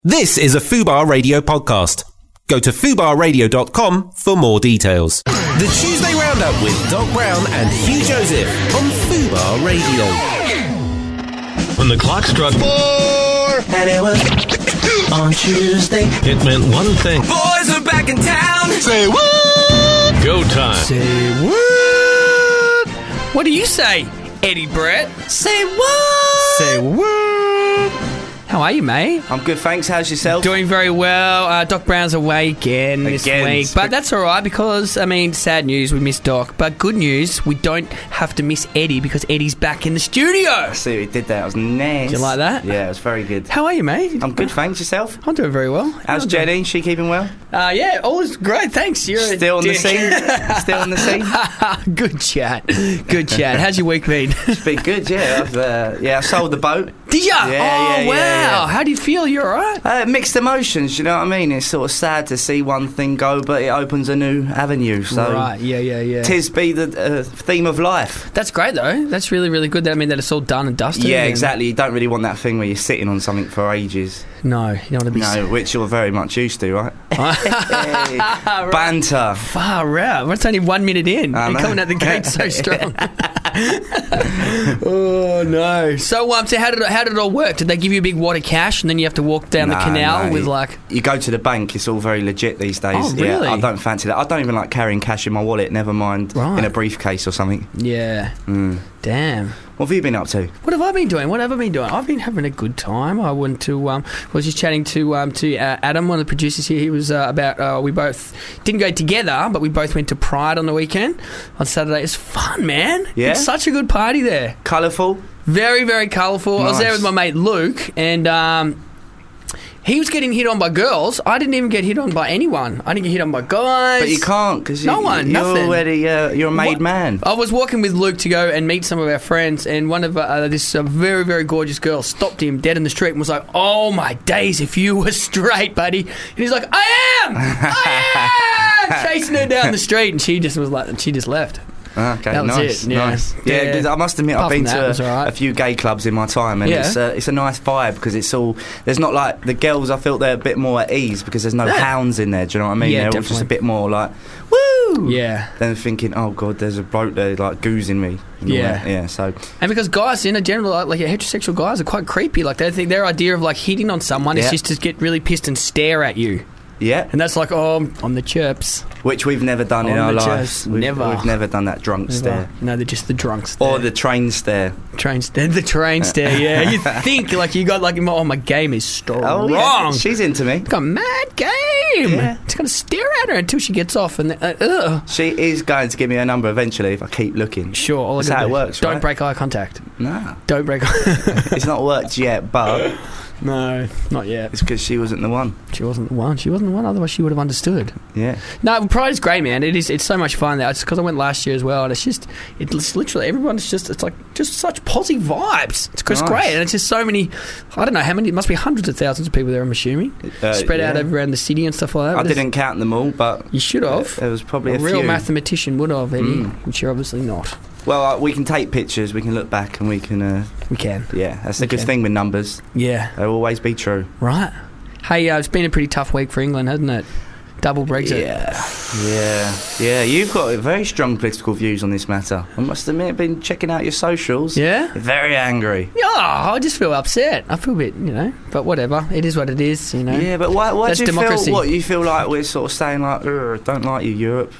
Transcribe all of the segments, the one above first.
This is a Fubar Radio podcast. Go to fubarradio.com for more details. The Tuesday Roundup with Doc Brown and Hugh Joseph on Fubar Radio. When the clock struck 4, and it was on Tuesday, it meant one thing. Boys are back in town. Say what? Go time. Say what? What do you say, Eddie Brett? say what? Say what? How are you, mate? I'm good, thanks. How's yourself? Doing very well. Doc Brown's away again this week. But that's all right because, I mean, sad news, we missed Doc. But good news, we don't have to miss Eddie because Eddie's back in the studio. I see what you did there. It was nice. Did you like that? Yeah, it was very good. How are you, mate? I'm good, thanks. Yourself? I'm doing very well. How's Jenny? She keeping well? Yeah, all is great, thanks. You're Still on the scene? Still on the scene? Good chat. Good chat. How's your week been? It's been good, yeah. I sold the boat. Did ya? Yeah, wow. yeah. How do you feel? You alright? Mixed emotions, you know what I mean? It's sort of sad to see one thing go, but it opens a new avenue. So right, yeah. Tis be the theme of life. That's great, though. That's really, really good. That it's all done and dusted. Yeah, exactly. You don't really want that thing where you're sitting on something for ages. No, you don't want to be... No, which you're very much used to, right? Hey, banter. Far out. It's only 1 minute in. You're coming out the gate so strong. Oh, no. So how did it all work? Did they give you a big wad of cash and then you have to walk down the canal with like... You go to the bank, it's all very legit these days. Oh, really? Yeah, I don't fancy that. I don't even like carrying cash in my wallet, never mind in a briefcase or something. Yeah. Damn. What have you been up to? What have I been doing? I've been having a good time. I went to was just chatting to Adam, one of the producers here. He was about we both didn't go together, but we both went to Pride on the weekend on Saturday. It's fun, man. Yeah, it's such a good party there. Colourful. Very, very colourful. Nice. I was there with my mate Luke, and he was getting hit on by girls. I didn't even get hit on by anyone. I didn't get hit on by guys. But you can't because you're nothing. already you're a made man. I was walking with Luke to go and meet some of our friends, and one of this very, very gorgeous girl stopped him dead in the street and was like, "Oh my days, if you were straight, buddy!" And he's like, "I am, chasing her down the street, and she just left. Okay, that was nice, it. Yeah. Nice. Yeah, 'cause I must admit, Apart I've been from that, to a few gay clubs in my time, and it's a nice vibe because it's all. There's not like the girls. I feel they're a bit more at ease because there's no hounds in there. Do you know what I mean? Yeah, they're all just a bit more like, woo. Yeah. Then thinking, oh god, there's a bloke there like goozing me. Yeah. So. And because guys, in general, like heterosexual guys, are quite creepy. Like they think their idea of like hitting on someone is just to get really pissed and stare at you. Yeah. And that's like, oh, I'm the chirps. Which we've never done in our lives. We've never done that drunk stare. No, they're just the drunk stare. Or the train stare. The train stare, yeah. You think, like, you got, like, oh, my game is strong. Oh, yeah. She's into me. It's got a mad game. Yeah. It's going to stare at her until she gets off. And she is going to give me her number eventually if I keep looking. Sure. That's how it works, Don't break eye contact. No. Don't break It's not worked yet, but... No, not yet. It's because she wasn't the one. She wasn't the one. Otherwise, she would have understood. Yeah. No, Pride is great, man. It's so much fun there. It's because I went last year as well, and it's literally everyone's just like such positive vibes. It's nice. Great, and it's just so many. I don't know how many. It must be hundreds of thousands of people there. I'm assuming spread out around the city and stuff like that. I didn't count them all, but you should have. There was probably a real few. Mathematician would have, Eddie, which you're obviously not. Well, we can take pictures, we can look back, and we can... we can. Yeah, that's the good thing with numbers. Yeah. They'll always be true. Right. Hey, it's been a pretty tough week for England, hasn't it? Double Brexit. Yeah. You've got very strong political views on this matter. I must admit, I've been checking out your socials. Yeah? Very angry. Yeah, I just feel upset. I feel a bit, but whatever. It is what it is, Yeah, but why that's do you democracy. feel... What, you feel like we're sort of saying, like, don't like you, Europe?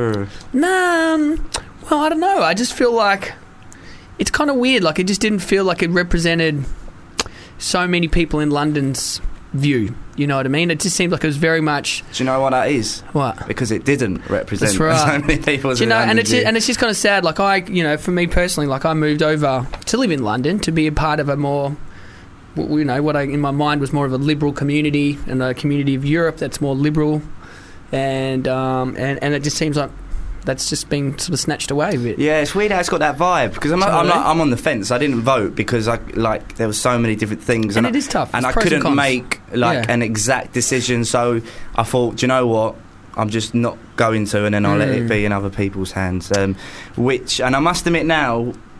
Nah, well, I don't know. I just feel like... It's kind of weird. Like, it just didn't feel like it represented so many people in London's view. You know what I mean? It just seemed like it was very much... Do you know what that is? What? Because it didn't represent so many people. And it's just kind of sad. Like, for me personally, like, I moved over to live in London to be a part of a more... what in my mind was more of a liberal community and a community of Europe that's more liberal. And it just seems like that's just been sort of snatched away a bit. Yeah, it's weird how it's got that vibe because I'm on the fence. I didn't vote because there was so many different things, and it is tough. And I couldn't make an exact decision. So I thought, do you know what? I'm just not going to, and then I'll let it be in other people's hands. And I must admit now,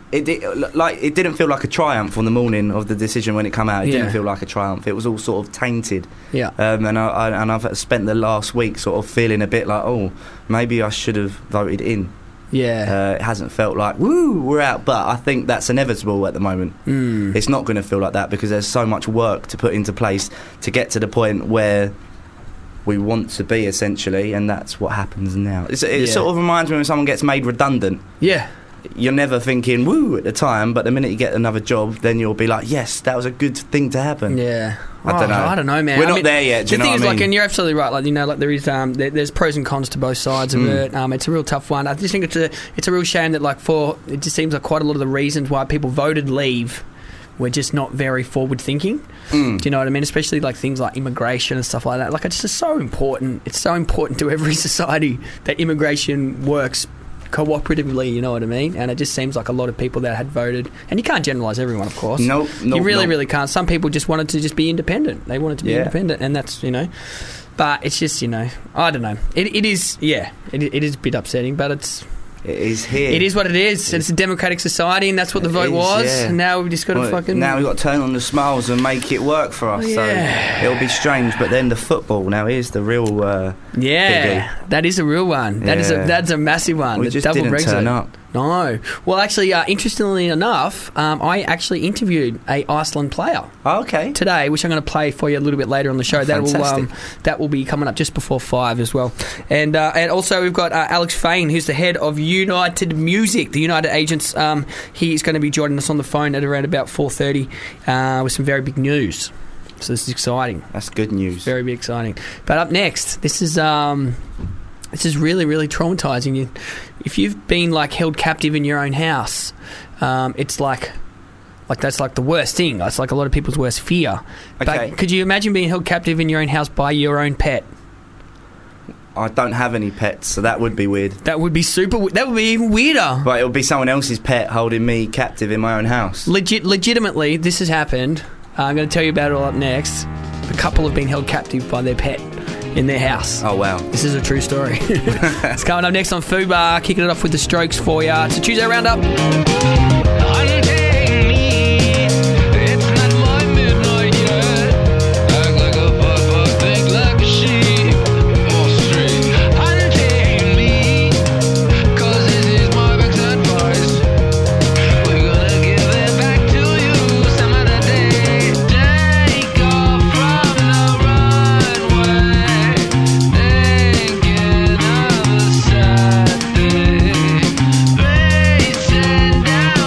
it didn't feel like a triumph on the morning of the decision when it came out. It didn't feel like a triumph. It was all sort of tainted. Yeah. And I've spent the last week sort of feeling a bit like, oh, maybe I should have voted in. Yeah. It hasn't felt like, woo, we're out. But I think that's inevitable at the moment. It's not going to feel like that because there's so much work to put into place to get to the point where we want to be, essentially, and that's what happens now. It sort of reminds me when someone gets made redundant. Yeah. You're never thinking, woo, at the time, but the minute you get another job, then you'll be like, yes, that was a good thing to happen. Yeah. I don't know, man. We're not there yet, do you know what I mean? The thing is, and you're absolutely right, like there is, there's pros and cons to both sides of it. It's a real tough one. I just think it's a real shame that, it just seems like quite a lot of the reasons why people voted leave were just not very forward thinking. Do you know what I mean? Especially things like immigration and stuff like that. It's just so important. It's so important to every society that immigration works cooperatively, you know what I mean? And it just seems like a lot of people that had voted, and you can't generalise everyone, of course. No, you really can't. Some people just wanted to just be independent. They wanted to be independent, and that's, but it's just, I don't know. It is a bit upsetting, but it is here. It is what it is. It's a democratic society, and that's what the vote was. Yeah. And now we've just got to Now we've got to turn on the smiles and make it work for us. So it'll be strange. But then the football now is the real. Biggie. That is a real one. That's a massive one. We just didn't turn up. No. Well, actually, interestingly enough, I actually interviewed a Iceland player. Oh, okay. Today, which I'm going to play for you a little bit later on the show. That will be coming up just before 5 as well. And also we've got Alex Fain, who's the head of United Music, the United Agents. He's going to be joining us on the phone at around about 4:30 with some very big news. So this is exciting. That's good news. Very, very exciting. But up next, this is really, really traumatising. If you've been held captive in your own house, it's that's the worst thing. It's a lot of people's worst fear. Okay. But could you imagine being held captive in your own house by your own pet? I don't have any pets, so that would be weird. That would be that would be even weirder. But it would be someone else's pet holding me captive in my own house. Legitimately, this has happened. I'm going to tell you about it all up next. The couple have been held captive by their pet in their house. Oh, wow. This is a true story. It's coming up next on Fubar, kicking it off with the Strokes for you. It's a Tuesday Roundup. Down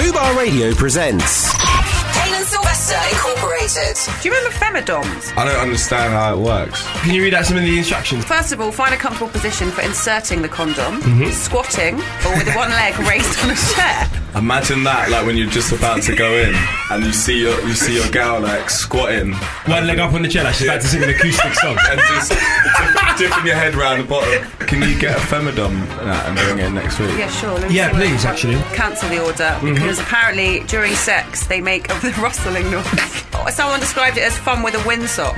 Fubar Radio presents Kane and Sylvester Incorporated. Do you remember Femidoms? I don't understand how it works. Can you read out some of the instructions? First of all, find a comfortable position for inserting the condom, squatting, or with one leg raised on a chair. Imagine that, like when you're just about to go in and you see your girl like squatting, one leg up on the chair, like she's about to sing an acoustic song, and just dipping your head round the bottom. Can you get a Femidom and bring it next week? Yeah, sure. Yeah, please, actually. Cancel the order because apparently during sex they make the rustling noise. Someone described it as fun with a windsock.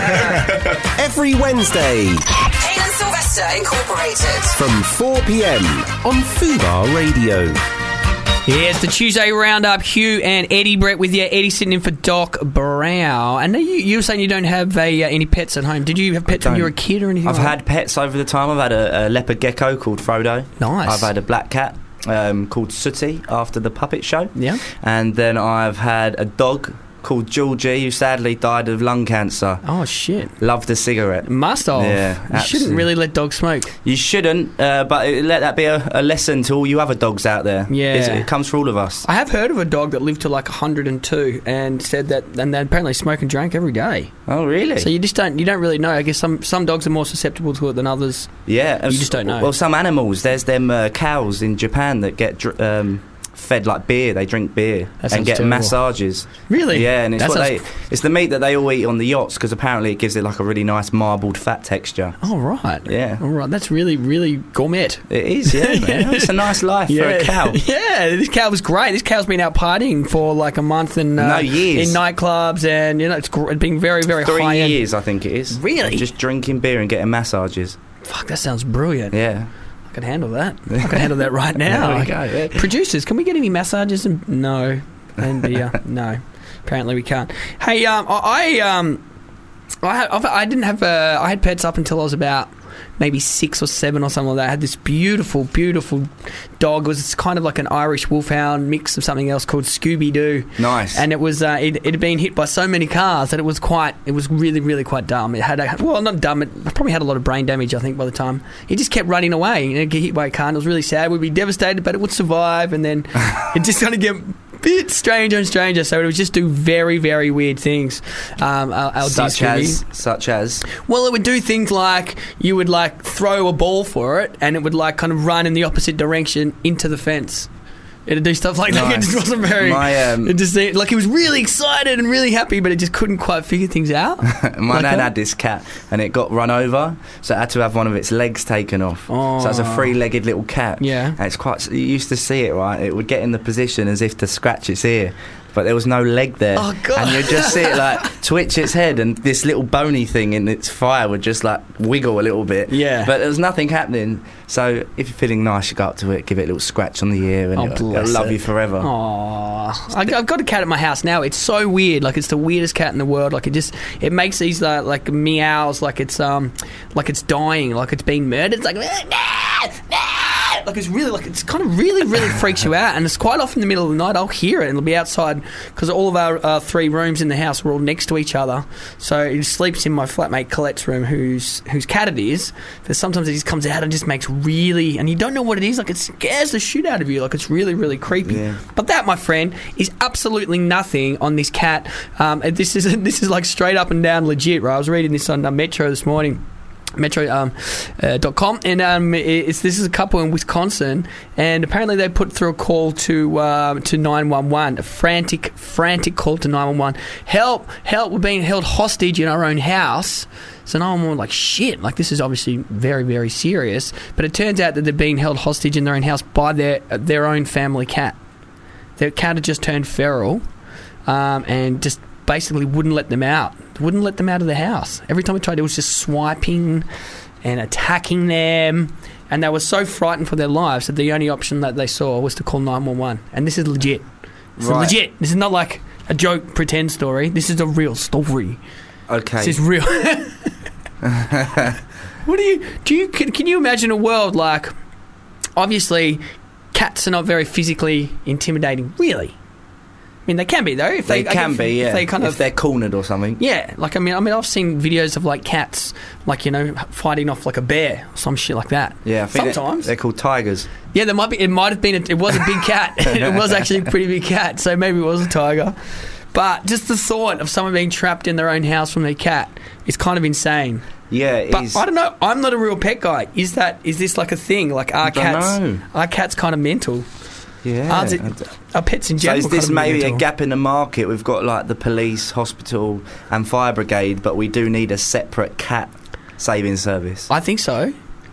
every Wednesday Kane and Sylvester Incorporated. from 4 p.m. on Fubar Radio. Yeah, it's the Tuesday Roundup. Hugh and Eddie Brett with you. Eddie sitting in for Doc Brown. And you were saying you don't have any pets at home. Did you have pets when you were a kid or anything? I've had pets over the time. I've had a leopard gecko called Frodo. Nice. I've had a black cat called Sooty after the puppet show. Yeah. And then I've had a dog called Georgie, who sadly died of lung cancer. Oh, shit. Loved a cigarette. Must have. Yeah, you shouldn't really let dogs smoke. You shouldn't, but let that be a lesson to all you other dogs out there. Yeah. It comes for all of us. I have heard of a dog that lived to like 102 and said that, and they apparently smoke and drank every day. Oh, really? So you don't really know. I guess some dogs are more susceptible to it than others. Yeah. You just don't know. Well, some animals, there's them cows in Japan that get fed like beer. They drink beer and get terrible. massages. Really? Yeah, and it's the meat that they all eat on the yachts because apparently it gives it like a really nice marbled fat texture. Oh, right. Yeah. All right. That's really, really gourmet. It is, yeah. Man. It's a nice life for a cow. Yeah, this cow was great. This cow's been out partying for like a month and years in nightclubs, and it's been very, very 3 high end. years, I think it is. Really? Just drinking beer and getting massages. Fuck, that sounds brilliant. Yeah. I can handle that. I can handle that right now. There we go, yeah. Producers, can we get any massages? No. And beer? No. Apparently we can't. Hey, I had pets up until I was about maybe 6 or 7 or something like that. I had this beautiful, beautiful dog. It was kind of like an Irish wolfhound mix of something else called Scooby-Doo. Nice. And it was it had been hit by so many cars that it was really, really quite dumb. It had not dumb. It probably had a lot of brain damage, I think, by the time. It just kept running away. And it'd get hit by a car and it was really sad. We'd be devastated, but it would survive. And then it just kind of get bit stranger and stranger, so it would just do very, very weird things. Such as? Well, it would do things like you would like throw a ball for it, and it would like kind of run in the opposite direction into the fence. It'd do stuff like that. It just wasn't very. It just seemed like he was really excited and really happy, but it just couldn't quite figure things out. My nan had this cat, and it got run over, so it had to have one of its legs taken off. Oh. So it's a 3-legged little cat. Yeah. And it's quite. You used to see it, right? It would get in the position as if to scratch its ear, but there was no leg there. Oh, God. And you'd just see it like twitch its head, and this little bony thing in its thigh would just like wiggle a little bit. Yeah. But there was nothing happening. So if you're feeling nice, you go up to it, give it a little scratch on the ear, and it'll love you forever. Aww. I've got a cat at my house now. It's so weird. Like, it's the weirdest cat in the world. Like, it makes these like meows, like it's dying, like it's being murdered. It's like like it's really like it's kind of really freaks you out, and it's quite often in the middle of the night I'll hear it and it'll be outside because all of our 3 rooms in the house are all next to each other. So it sleeps in my flatmate Colette's room, whose cat it is. But sometimes it just comes out and just makes really, and you don't know what it is. Like, it scares the shit out of you. Like, it's really, really creepy. Yeah. But that, my friend, is absolutely nothing on this cat. This is like straight up and down legit. Right? I was reading this on Metro this morning. Metro.com, and this is a couple in Wisconsin, and apparently they put through a call to 911, a frantic call to 911. Help, we're being held hostage in our own house. So 911 like, shit, like this is obviously very, very serious. But it turns out that they're being held hostage in their own house by their own family cat. Their cat had just turned feral, and just basically wouldn't let them out of the house. Every time I tried, it was just swiping and attacking them, and they were so frightened for their lives that the only option that they saw was to call 911. And this is legit. Legit. This is not like a joke pretend story. This is a real story. Okay. This is real. Can you imagine a world like, obviously cats are not very physically intimidating, really. mean, they can be though. If They can be, yeah. If they kind if of, they're cornered or something. yeah. Like I mean, I've seen videos of like cats, like fighting off like a bear, or some shit like that. Yeah, I think sometimes they're called tigers. Yeah, there might be. It might have been. It was a big cat. It was actually a pretty big cat. So maybe it was a tiger. But just the thought of someone being trapped in their own house from their cat is kind of insane. Yeah, it But is. I don't know. I'm not a real pet guy. Is this like a thing? Like are know. cats kind of mental? Yeah. Are pets in So general? is this kind of maybe mental? a gap in the market? We've got like the police, hospital, and fire brigade, but we do need a separate cat saving service. I think so.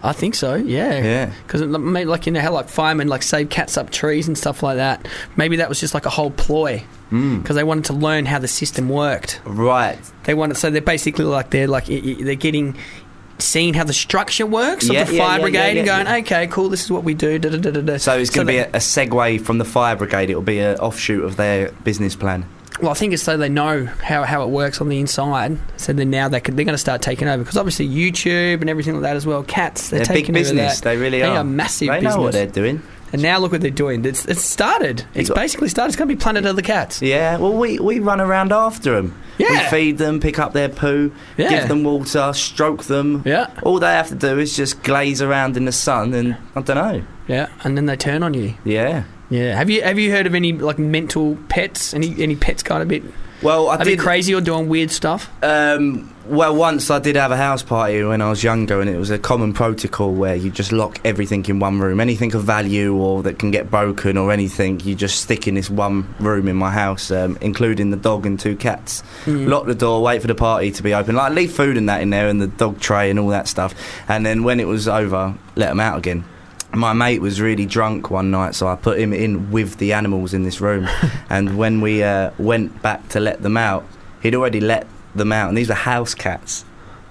Yeah. Yeah. Because maybe like how like firemen like save cats up trees and stuff like that. Maybe that was just like a whole ploy because they wanted to learn how the system worked. Right. They wanted, so they're basically like they're getting. Seeing how the structure works of the fire brigade and going, okay, cool, this is what we do. So it's going to be a segue from the fire brigade. It'll be an offshoot of their business plan. Well, I think it's so they know how it works on the inside. So then now they're going to start taking over because obviously YouTube and everything like that as well. Cats, they're big taking business. over that. They really are. They are massive They business. know what they're doing. And now look what they're doing. It's started. It's basically started. It's going to be Planet of the Cats. Yeah, well, we run around after them. Yeah. We feed them, pick up their poo, Yeah. give them water, stroke them. Yeah. All they have to do is just glaze around in the sun and, I don't know. Yeah, and then they turn on you. Yeah. Yeah. Have you heard of any like mental pets? Any pets kind of bit? Well, I a bit crazy or doing weird stuff? Well, once I did have a house party when I was younger, and it was a common protocol where you just lock everything in one room. Anything of value or that can get broken or anything, you just stick in this one room in my house, including the dog and 2 cats. Lock the door, wait for the party to be open. Like, leave food and that in there and the dog tray and all that stuff. And then when it was over, let them out again. My mate was really drunk one night, so I put him in with the animals in this room. And when we went back to let them out, he'd already let them out, and these were house cats.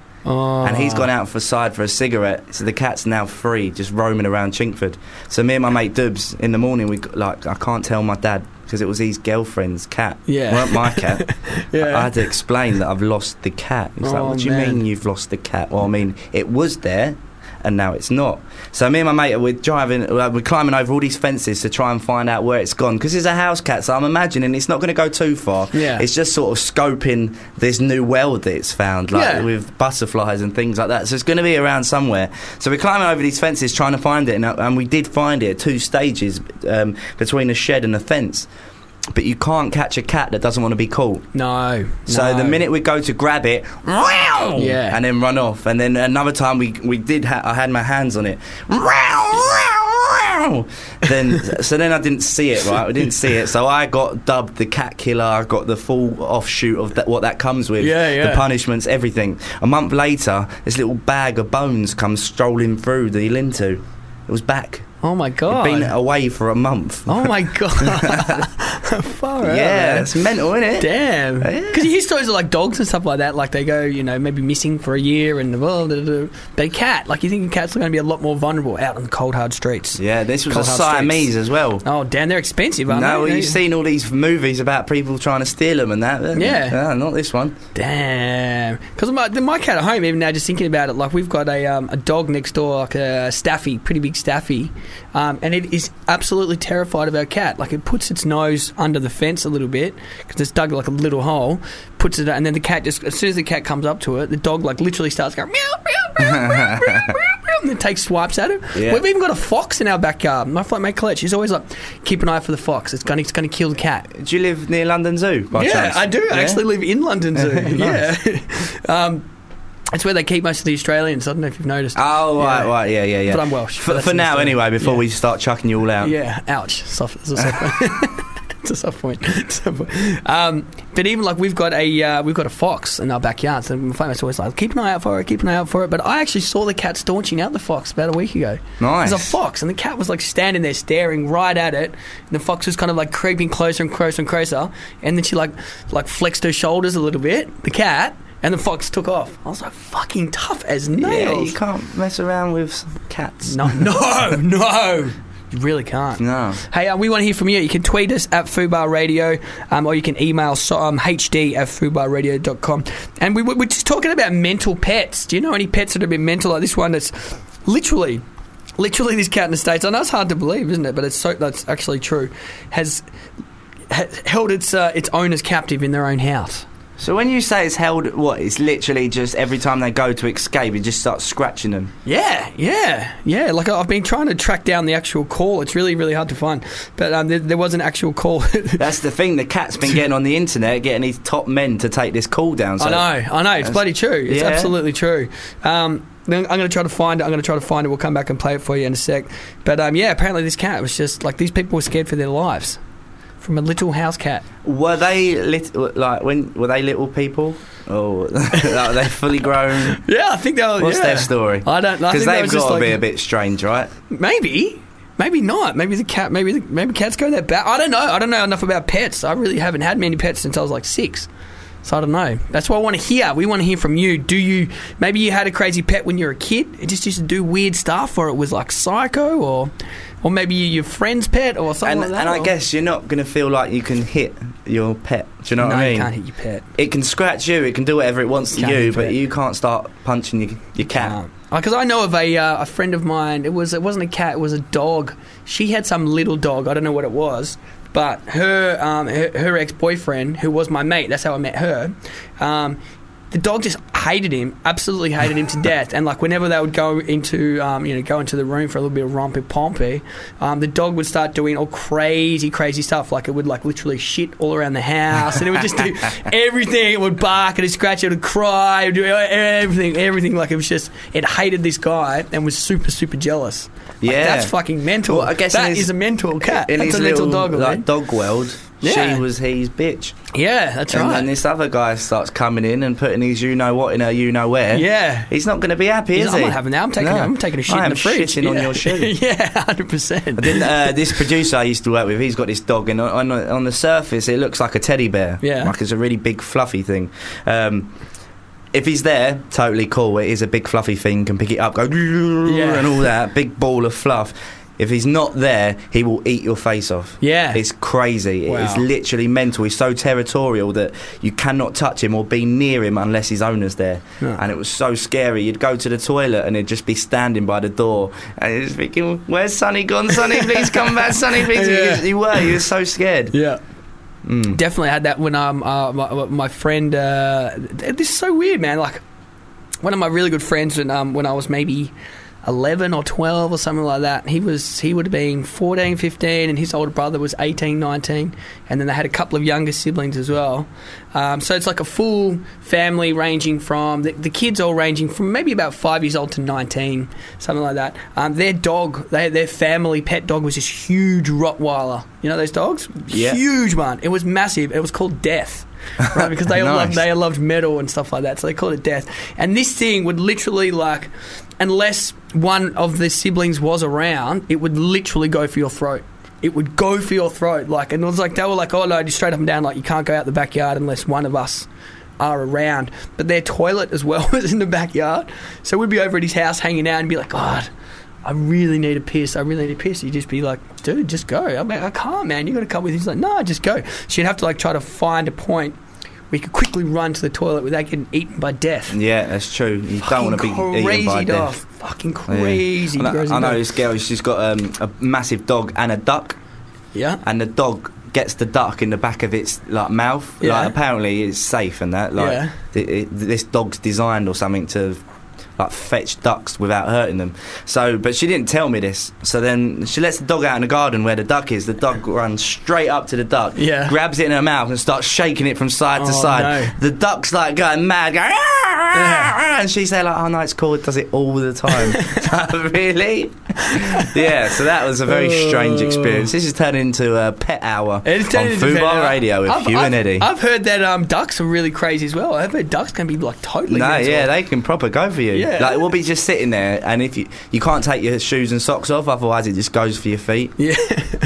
Oh. And he's gone out for a cigarette, so the cat's now free, just roaming around Chinkford. So me and my mate Dubs, in the morning, I can't tell my dad, because it was his girlfriend's cat. Yeah. It weren't my cat. Yeah. I had to explain that I've lost the cat. He's like, what do you mean you've lost the cat? Well, I mean, it was there, and now it's not. So me and my mate, we're climbing over all these fences to try and find out where it's gone, because it's a house cat, so I'm imagining it's not going to go too far. Yeah. It's just sort of scoping this new well that it's found, like with butterflies and things like that. So it's going to be around somewhere. So we're climbing over these fences trying to find it, and we did find it at 2 stages between a shed and a fence. But you can't catch a cat that doesn't want to be caught. No. So the minute we go to grab it, Yeah. and then run off. And then another time I had my hands on it. Then I didn't see it, right? I didn't see it. So I got dubbed the cat killer. I got the full offshoot of what that comes with. Yeah. The punishments, everything. A month later, this little bag of bones comes strolling through the lintel. It was back. Oh my god. It'd been away for a month. Oh my god. Far out, Yeah, man. it's mental, isn't it? Damn. Yeah. Because you hear stories of like dogs and stuff like that, like they go, maybe missing for a year and but a cat, like you think cats are going to be a lot more vulnerable out on the cold hard streets. Yeah, this was Cold a hard Siamese streets. as well. Oh damn, they're expensive, aren't No, they? you've seen all these movies about people trying to steal them and that. Yeah. Not this one. Damn. Because my cat at home, even now, just thinking about it, like we've got a dog next door, like a Staffy, pretty big Staffy, and it is absolutely terrified of our cat. Like it puts its nose under the fence a little bit because it's dug like a little hole, puts it, and then the cat just, as soon as the cat comes up to it, the dog like literally starts going meow meow meow meow meow meow, and then takes swipes at him. Yeah. We've even got a fox in our backyard. My flatmate Colette, she's always like, keep an eye for the fox. It's going to kill the cat. Do you live near London Zoo by chance? I do. I actually live in London Zoo. Nice. Yeah. It's where they keep most of the Australians. I don't know if you've noticed. Oh, right, yeah. But I'm Welsh. For now, anyway, before we start chucking you all out. Yeah, ouch. It's a soft point. It's a soft point. But even like we've got a fox in our backyard, so my family's always like, keep an eye out for it. But I actually saw the cat staunching out the fox about a week ago. Nice. There's a fox, and the cat was like standing there staring right at it. And the fox was kind of like creeping closer and closer and closer, and then she like flexed her shoulders a little bit. The cat. And the fox took off. I was like, fucking tough as nails. Yeah, you can't mess around with cats. No. You really can't. No. Hey, we want to hear from you. You can tweet us at Fubar Radio, or you can email hd@fubarradio.com. And we're just talking about mental pets. Do you know any pets that have been mental? Like this one that's literally this cat in the States. I know it's hard to believe, isn't it? But that's actually true. Has held its owners captive in their own house. So when you say it's held, what? It's literally just every time they go to escape, it just starts scratching them. Yeah. Like I've been trying to track down the actual call. It's really, really hard to find. But there was an actual call. That's the thing. The cat's been getting on the internet, getting these top men to take this call down. So I know. It's bloody true. It's absolutely true. I'm going to try to find it. We'll come back and play it for you in a sec. But apparently this cat was just like, these people were scared for their lives from a little house cat. Were they were they little people? Or are they fully grown? Yeah, I think they were. What's their story? I don't know. Because they've got to be a bit strange, right? Maybe not. Maybe the cat. Maybe cats go that bad. I don't know enough about pets. I really haven't had many pets since I was like 6. So I don't know. That's what I want to hear. We want to hear from you. Maybe you had a crazy pet when you were a kid? It just used to do weird stuff, or it was like psycho, or maybe your friend's pet or something like that. And I guess you're not going to feel like you can hit your pet. Do you know what I mean? No, you can't hit your pet. It can scratch you. It can do whatever it wants to you, but you can't start punching your cat. Because I know of a friend of mine. It wasn't a cat. It was a dog. She had some little dog. I don't know what it was. But her ex-boyfriend, who was my mate, that's how I met her, the dog just hated him, absolutely hated him to death. And like whenever they would go into the room for a little bit of rompy-pompy, the dog would start doing all crazy stuff. Like it would like literally shit all around the house, and it would just do everything. It would bark, it would scratch, it would cry, it would do everything. Like it hated this guy and was super, super jealous. Like, that's fucking mental. Well, I guess that is a mental cat. In that's his a mental little, dog. like, dog world, she was his bitch. Yeah, that's right. And then this other guy starts coming in and putting his you-know-what in her you-know-where. Yeah. He's not going to be happy, is he? I'm not having that. I'm taking a shit in the fridge. Shitting on your shoe. Yeah, 100%. Then this producer I used to work with, he's got this dog, and on the surface it looks like a teddy bear. Yeah. Like it's a really big fluffy thing. If he's there, totally cool. It is a big fluffy thing, can pick it up, go and all that, big ball of fluff. If he's not there, he will eat your face off. Yeah. It's crazy. Wow. It's literally mental. He's so territorial that you cannot touch him or be near him unless his owner's there. Yeah. And it was so scary. You'd go to the toilet and he'd just be standing by the door and you're just thinking, where's Sonny gone? Sonny, please come back. Sonny, please. Yeah. You were so scared. Yeah. Definitely had that when my friend... this is so weird, man. Like, one of my really good friends when I was maybe 11 or 12 or something like that, he would have been 14, 15, and his older brother was 18, 19, and then they had a couple of younger siblings as well. So it's like a full family ranging from the kids all ranging from maybe about 5 years old to 19, something like that. Their dog, their family pet dog was this huge Rottweiler. You know those dogs? Yeah. Huge one. It was massive. It was called Death. Right, because they all loved metal and stuff like that, so they called it Death. And this thing would literally, like, unless one of the siblings was around, it would literally go for your throat. It would go for your throat, like, and it was like they were like, oh no, just straight up and down, like you can't go out the backyard unless one of us are around. But their toilet as well was in the backyard, so we'd be over at his house hanging out and be like, God, I really need a piss. You'd just be like, dude, just go. I'm like, I can't, man. You got to come with. He's like, no, just go. So you'd have to like try to find a point where you could quickly run to the toilet without getting eaten by death. Yeah, that's true. You don't want to be eaten by death. Fucking crazy. Yeah. I know this girl. She's got a massive dog and a duck. Yeah. And the dog gets the duck in the back of its like mouth. Yeah. Like apparently it's safe and that. Like this dog's designed or something to like fetch ducks without hurting them. So, but she didn't tell me this. So then she lets the dog out in the garden where the duck is. The dog runs straight up to the duck, grabs it in her mouth and starts shaking it from side to side. No. The duck's like going mad, going, and she's there like, oh no, it's cool. It does it all the time. Really? Yeah. So that was a very strange experience. This is turning into a pet hour on Fubar Radio with Hugh and Eddie. I've heard that ducks are really crazy as well. I've heard ducks can be like totally. No, mental. yeah, they can proper go for you. Yeah. Like we'll be just sitting there, and if you can't take your shoes and socks off, otherwise it just goes for your feet. Yeah.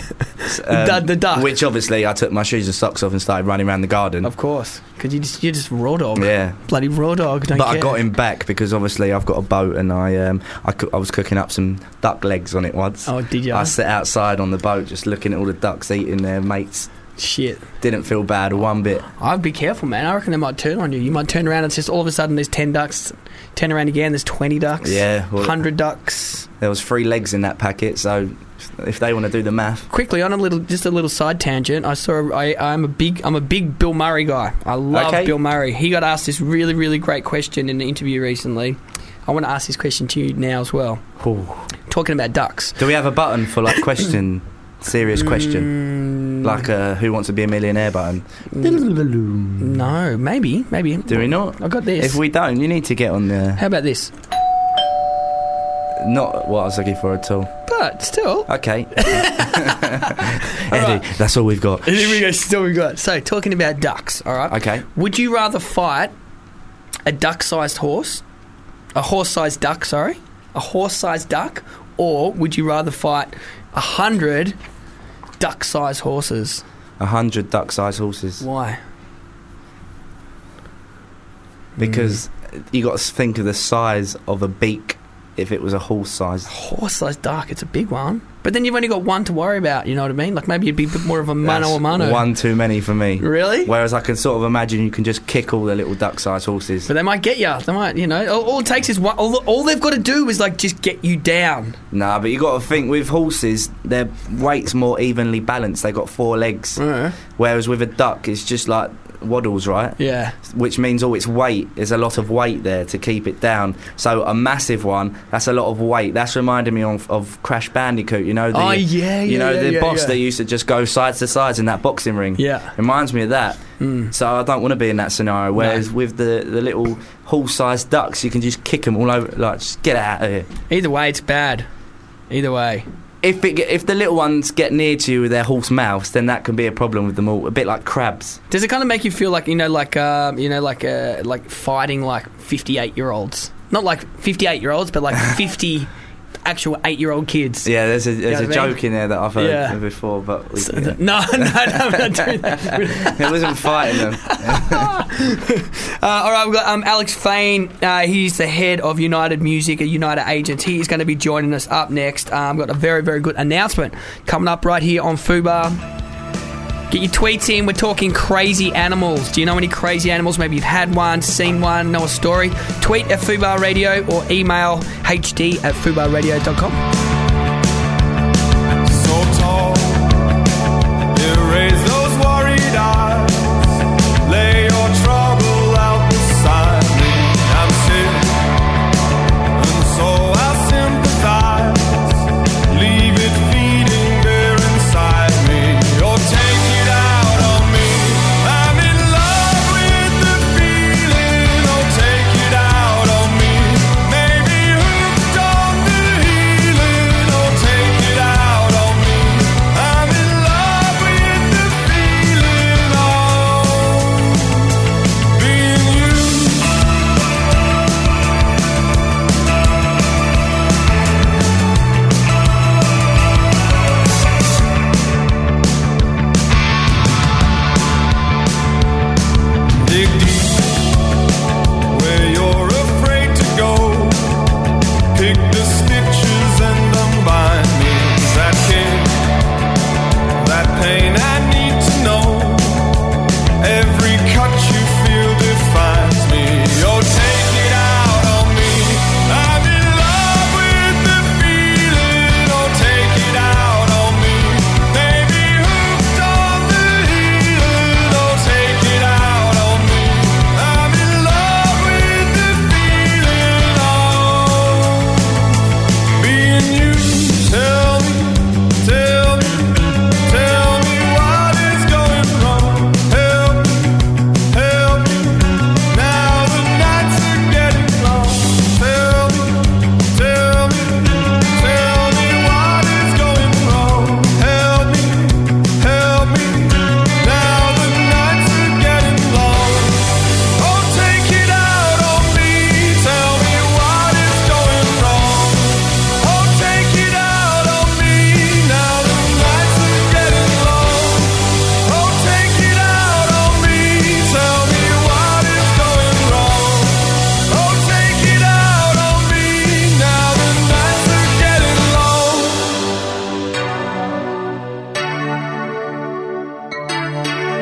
The duck. Which obviously I took my shoes and socks off and started running around the garden. Of course, because you're just raw dog. Yeah. Bloody raw dog. Don't care. I got him back because obviously I've got a boat and I was cooking up some duck legs on it once. Oh, did you? I sat outside on the boat just looking at all the ducks eating their mates' Shit. Didn't feel bad one bit. I'd be careful, man. I reckon they might turn on you. You might turn around and it's just all of a sudden there's 10 ducks. Turn around again, there's 20 ducks. Yeah. Well, 100 ducks. there was 3 legs in that packet, so if they want to do the math. Quickly, on a little side tangent, I'm a big Bill Murray guy. I love Bill Murray. He got asked this really, really great question in an interview recently. I want to ask this question to you now as well. Ooh. Talking about ducks. Do we have a button for like question? Serious question? Like a Who Wants to Be a Millionaire button? No, maybe. Do we not? I got this. If we don't, you need to get on the... How about this? Not what I was looking for at all. But still. Okay. Eddie, that's all we've got. Here we go, still we've got. So, talking about ducks, all right? Okay. Would you rather fight a duck-sized horse? A horse-sized duck, sorry. A horse-sized duck? Or would you rather fight 100 duck-sized horses? 100 duck-sized horses. Why? Because you got to think of the size of a beak if it was a horse-sized. Horse-sized duck, it's a big one. But then you've only got one to worry about, you know what I mean? Like maybe it'd be a bit more of a mano a mano. One too many for me. Really? Whereas I can sort of imagine you can just kick all the little duck-sized horses. But they might get you. They might, you know. All it takes is one. All they've got to do is like just get you down. Nah, but you got to think with horses, their weight's more evenly balanced. They got 4 legs. Whereas with a duck, it's just like waddles, right? Yeah. Which means all its weight, there's a lot of weight there to keep it down. So a massive one, that's a lot of weight. That's reminding me of Crash Bandicoot, you know? The boss that used to just go sides to sides in that boxing ring. Yeah. Reminds me of that. So I don't want to be in that scenario. Whereas with the little horse-sized ducks, you can just kick them all over, like, just get out of here. Either way, it's bad. Either way. If the little ones get near to you with their horse mouths, then that can be a problem with them all. A bit like crabs. Does it kind of make you feel like like fighting like 58-year-olds? Not like 58-year-olds, but like 50 actual 8-year-old kids. Yeah, there's a joke in there that I've heard before, but no, I'm not doing that. It wasn't fighting them. All right, we've got Alex Fain. He's the head of United Music, a United agent. He is going to be joining us up next. We've got a very, very good announcement coming up right here on Fubar. Get your tweets in. We're talking crazy animals. Do you know any crazy animals? Maybe you've had one, seen one, know a story. Tweet at Fubar Radio or email hd@fubarradio.com. So tall, erase those worried eyes. Lay your trouble out beside me. I'm sick, and so I sympathize. Leave it feeding there inside me. Or take it out on me. I'm in love with the feeling. Oh, take it out on me. Maybe hooked on the healing.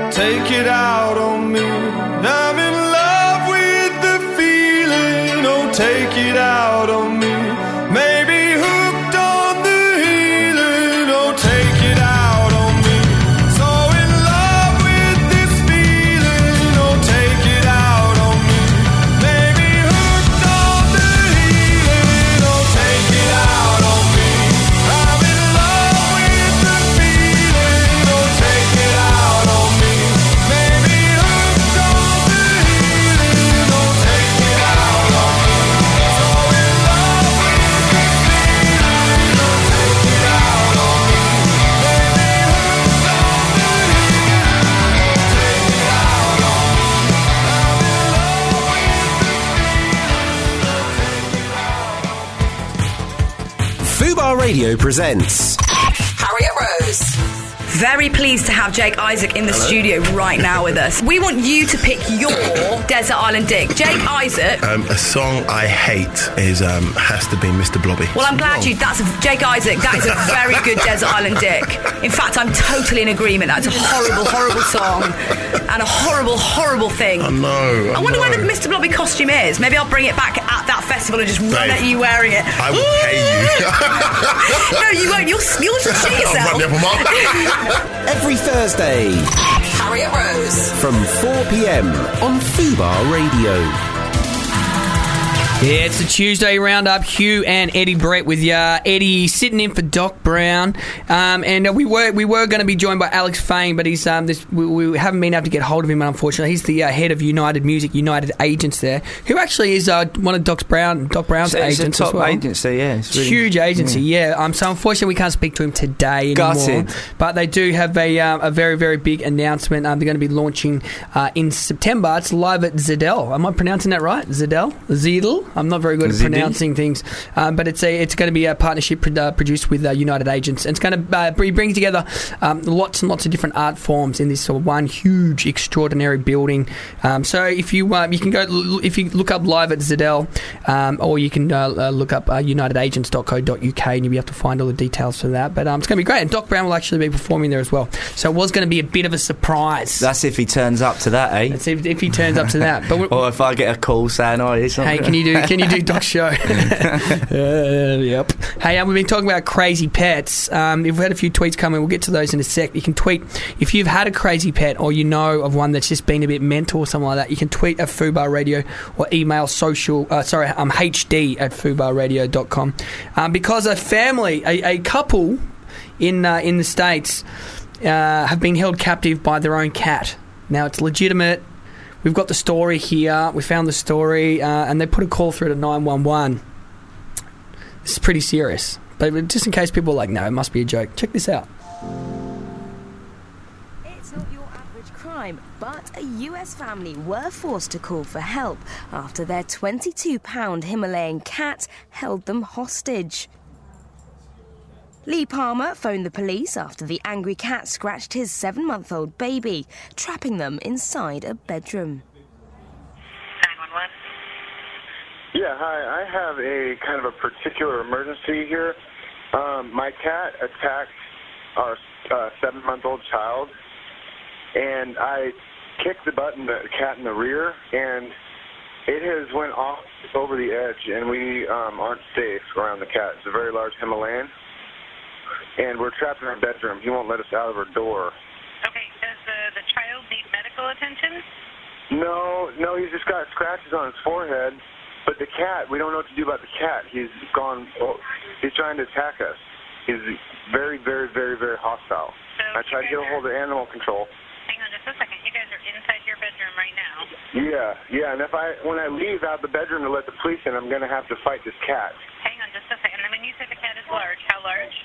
take it out on me. I'm in love with the feeling, oh, take it out on me. Maybe hooked on the healing, oh, take it out on me. So in love with this feeling, oh, take it out on me. Maybe hooked on the healing, oh, take it out on me. I'm in love with the feeling, oh, take it out on me. Maybe hooked on the healing, oh, take it out on me. So in love with the feeling, oh, take it out on me. Maybe hooked on the healing, oh, take it out on me. I'm in love with the feeling, oh, take it out on me. Fubar Radio presents Harriet Rose. Very pleased to have Jake Isaac in the studio right now with us. We want you to pick your Desert Island Dick. Jake Isaac. A song I hate is has to be Mr. Blobby. Well, I'm glad Jake Isaac, that is a very good Desert Island Dick. In fact, I'm totally in agreement. That's a horrible, horrible song and a horrible, horrible thing. I know. I wonder where the Mr. Blobby costume is. Maybe I'll bring it back at that festival and just run at you wearing it. I will pay you. No, you won't. You'll just shit yourself. I'll run the upper mark. every Thursday Harriet Rose. from 4 p.m. on Fubar Radio. Yeah, it's the Tuesday roundup. Hugh and Eddie Brett with ya. Eddie sitting in for Doc Brown, and we were going to be joined by Alex Fane, but he's we haven't been able to get hold of him. Unfortunately, he's the head of United Music, United Agents there, who actually is one of Doc Brown's agents. It's a top as well. agency, yeah. It's really, huge agency, yeah. So unfortunately, we can't speak to him today anymore. Gutted. But they do have a very, very big announcement. They're going to be launching in September. It's live at Zedel. Am I pronouncing that right? Zedel. I'm not very good at pronouncing things, but it's going to be a partnership produced with United Agents, and it's going to bring together lots and lots of different art forms in this sort of one huge, extraordinary building. So if you can go, if you look up live at Zedel, or you can look up unitedagents.co.uk, and you'll be able to find all the details for that. But it's going to be great, and Doc Brown will actually be performing there as well. So it was going to be a bit of a surprise. That's if he turns up to that, eh? That's if he turns up to that. But or if I get a call saying, "Oh, it's not." Hey, can you do Doc's show? Yep. Hey, we've been talking about crazy pets. We've had a few tweets coming. We'll get to those in a sec. You can tweet if you've had a crazy pet, or you know of one that's just been a bit mental or something like that. You can tweet at Fubar Radio or email hd@fubarradio.com. Because a family, a couple in the States have been held captive by their own cat. Now it's legitimate. We've got the story here. We found the story, and they put a call through to 911. This is pretty serious. But just in case people are like, no, it must be a joke. Check this out. It's not your average crime, but a US family were forced to call for help after their 22-pound Himalayan cat held them hostage. Lee Palmer phoned the police after the angry cat scratched his 7-month-old baby, trapping them inside a bedroom. 911. Yeah, hi. I have a kind of a particular emergency here. My cat attacked our 7-month-old child, and I kicked the cat in the rear, and it has went off over the edge, and we aren't safe around the cat. It's a very large Himalayan. And we're trapped in our bedroom. He won't let us out of our door. Okay, does the child need medical attention? No, he's just got scratches on his forehead. But the cat, we don't know what to do about the cat. He's trying to attack us. He's very, very, very, very hostile. So I tried to get a hold of animal control. Hang on just a second. You guys are inside your bedroom right now. Yeah, and when I leave out the bedroom to let the police in, I'm going to have to fight this cat. Hang on just a second. And when you say the cat is large, how large?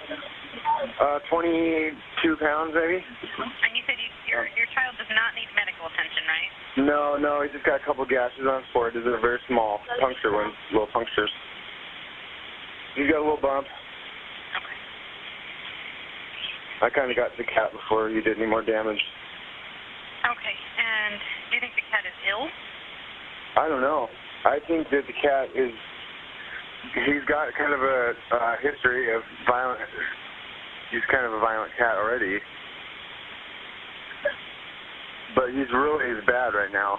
22 pounds, maybe. And you said your child does not need medical attention, right? No, he's just got a couple gashes on his forehead. They're very small, little punctures. He's got a little bump. Okay. I kind of got the cat before he did any more damage. Okay, and do you think the cat is ill? I don't know. I think that the cat he's got kind of a history of violence. He's kind of a violent cat already. but he's really bad right now.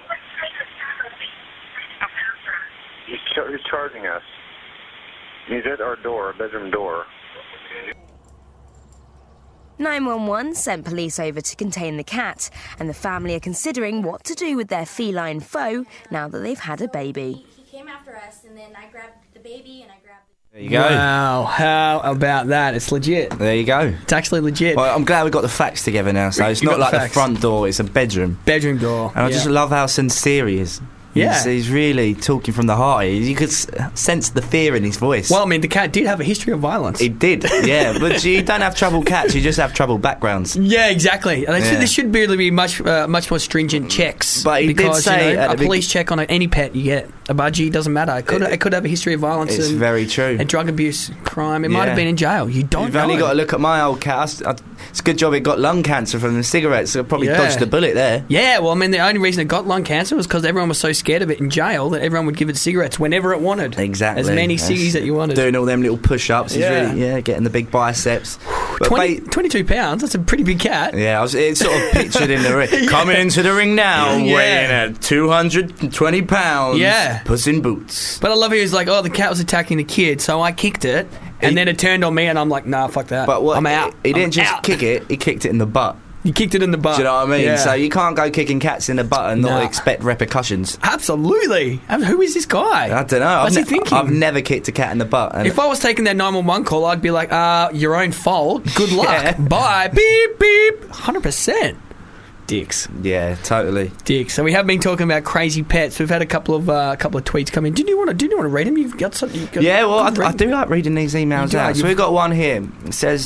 He's charging us. He's at our door, bedroom door. 911 sent police over to contain the cat, and the family are considering what to do with their feline foe now that they've had a baby. He came after us, and then I grabbed the baby, and I grabbed... There you go. Wow, how about that? It's legit. There you go. It's actually legit. Well, I'm glad we got the facts together now, so it's You not got like the the facts. front door, it's a bedroom. Bedroom door. And I just love how sincere he is. Yeah. He's really talking from the heart. You could sense the fear in his voice. Well, I mean, the cat did have a history of violence. He did, yeah. But you don't have troubled cats, you just have troubled backgrounds. Yeah, exactly. And Yeah. there should really be much more stringent checks. But he did because, say a at the police check on any pet you get, a budgie, doesn't matter. It could have a history of violence. It's very true. And drug abuse, crime. It might have been in jail. You don't You've know. only got to look at my old cat. It's a good job it got lung cancer from the cigarettes. So I probably Yeah. dodged a bullet there. Yeah, well, I mean, the only reason it got lung cancer was because everyone was so scared of it in jail that everyone would give it cigarettes whenever it wanted. Exactly. As many ciggies that you wanted. Doing all them little push-ups. Yeah. He's really, getting the big biceps. But 22 pounds, that's a pretty big cat. Yeah, it's sort of pictured in the ring. Coming into the ring now, Yeah. weighing at 220 pounds. Yeah. Puss in Boots. But I love he was like, oh, the cat was attacking the kid, so I kicked it, and then it turned on me, and I'm like, nah, fuck that. But what? I'm out. He didn't I'm just out. kick it, he kicked it in the butt. You kicked it in the butt. Do you know what I mean? Yeah. So you can't go kicking cats in the butt and not Nah. expect repercussions. Absolutely. I mean, who is this guy? I don't know. What's he thinking? I've never kicked a cat in the butt. And If I was taking that 911 call, I'd be like, your own fault. Good luck. Yeah. Bye. Beep, beep. 100%. Dicks. Yeah, totally. Dicks. So we have been talking about crazy pets. We've had a couple of tweets come in. Did you want to read them? You've got something. Yeah, well, I do like reading these emails You do, out. So you've- we've got one here. It says,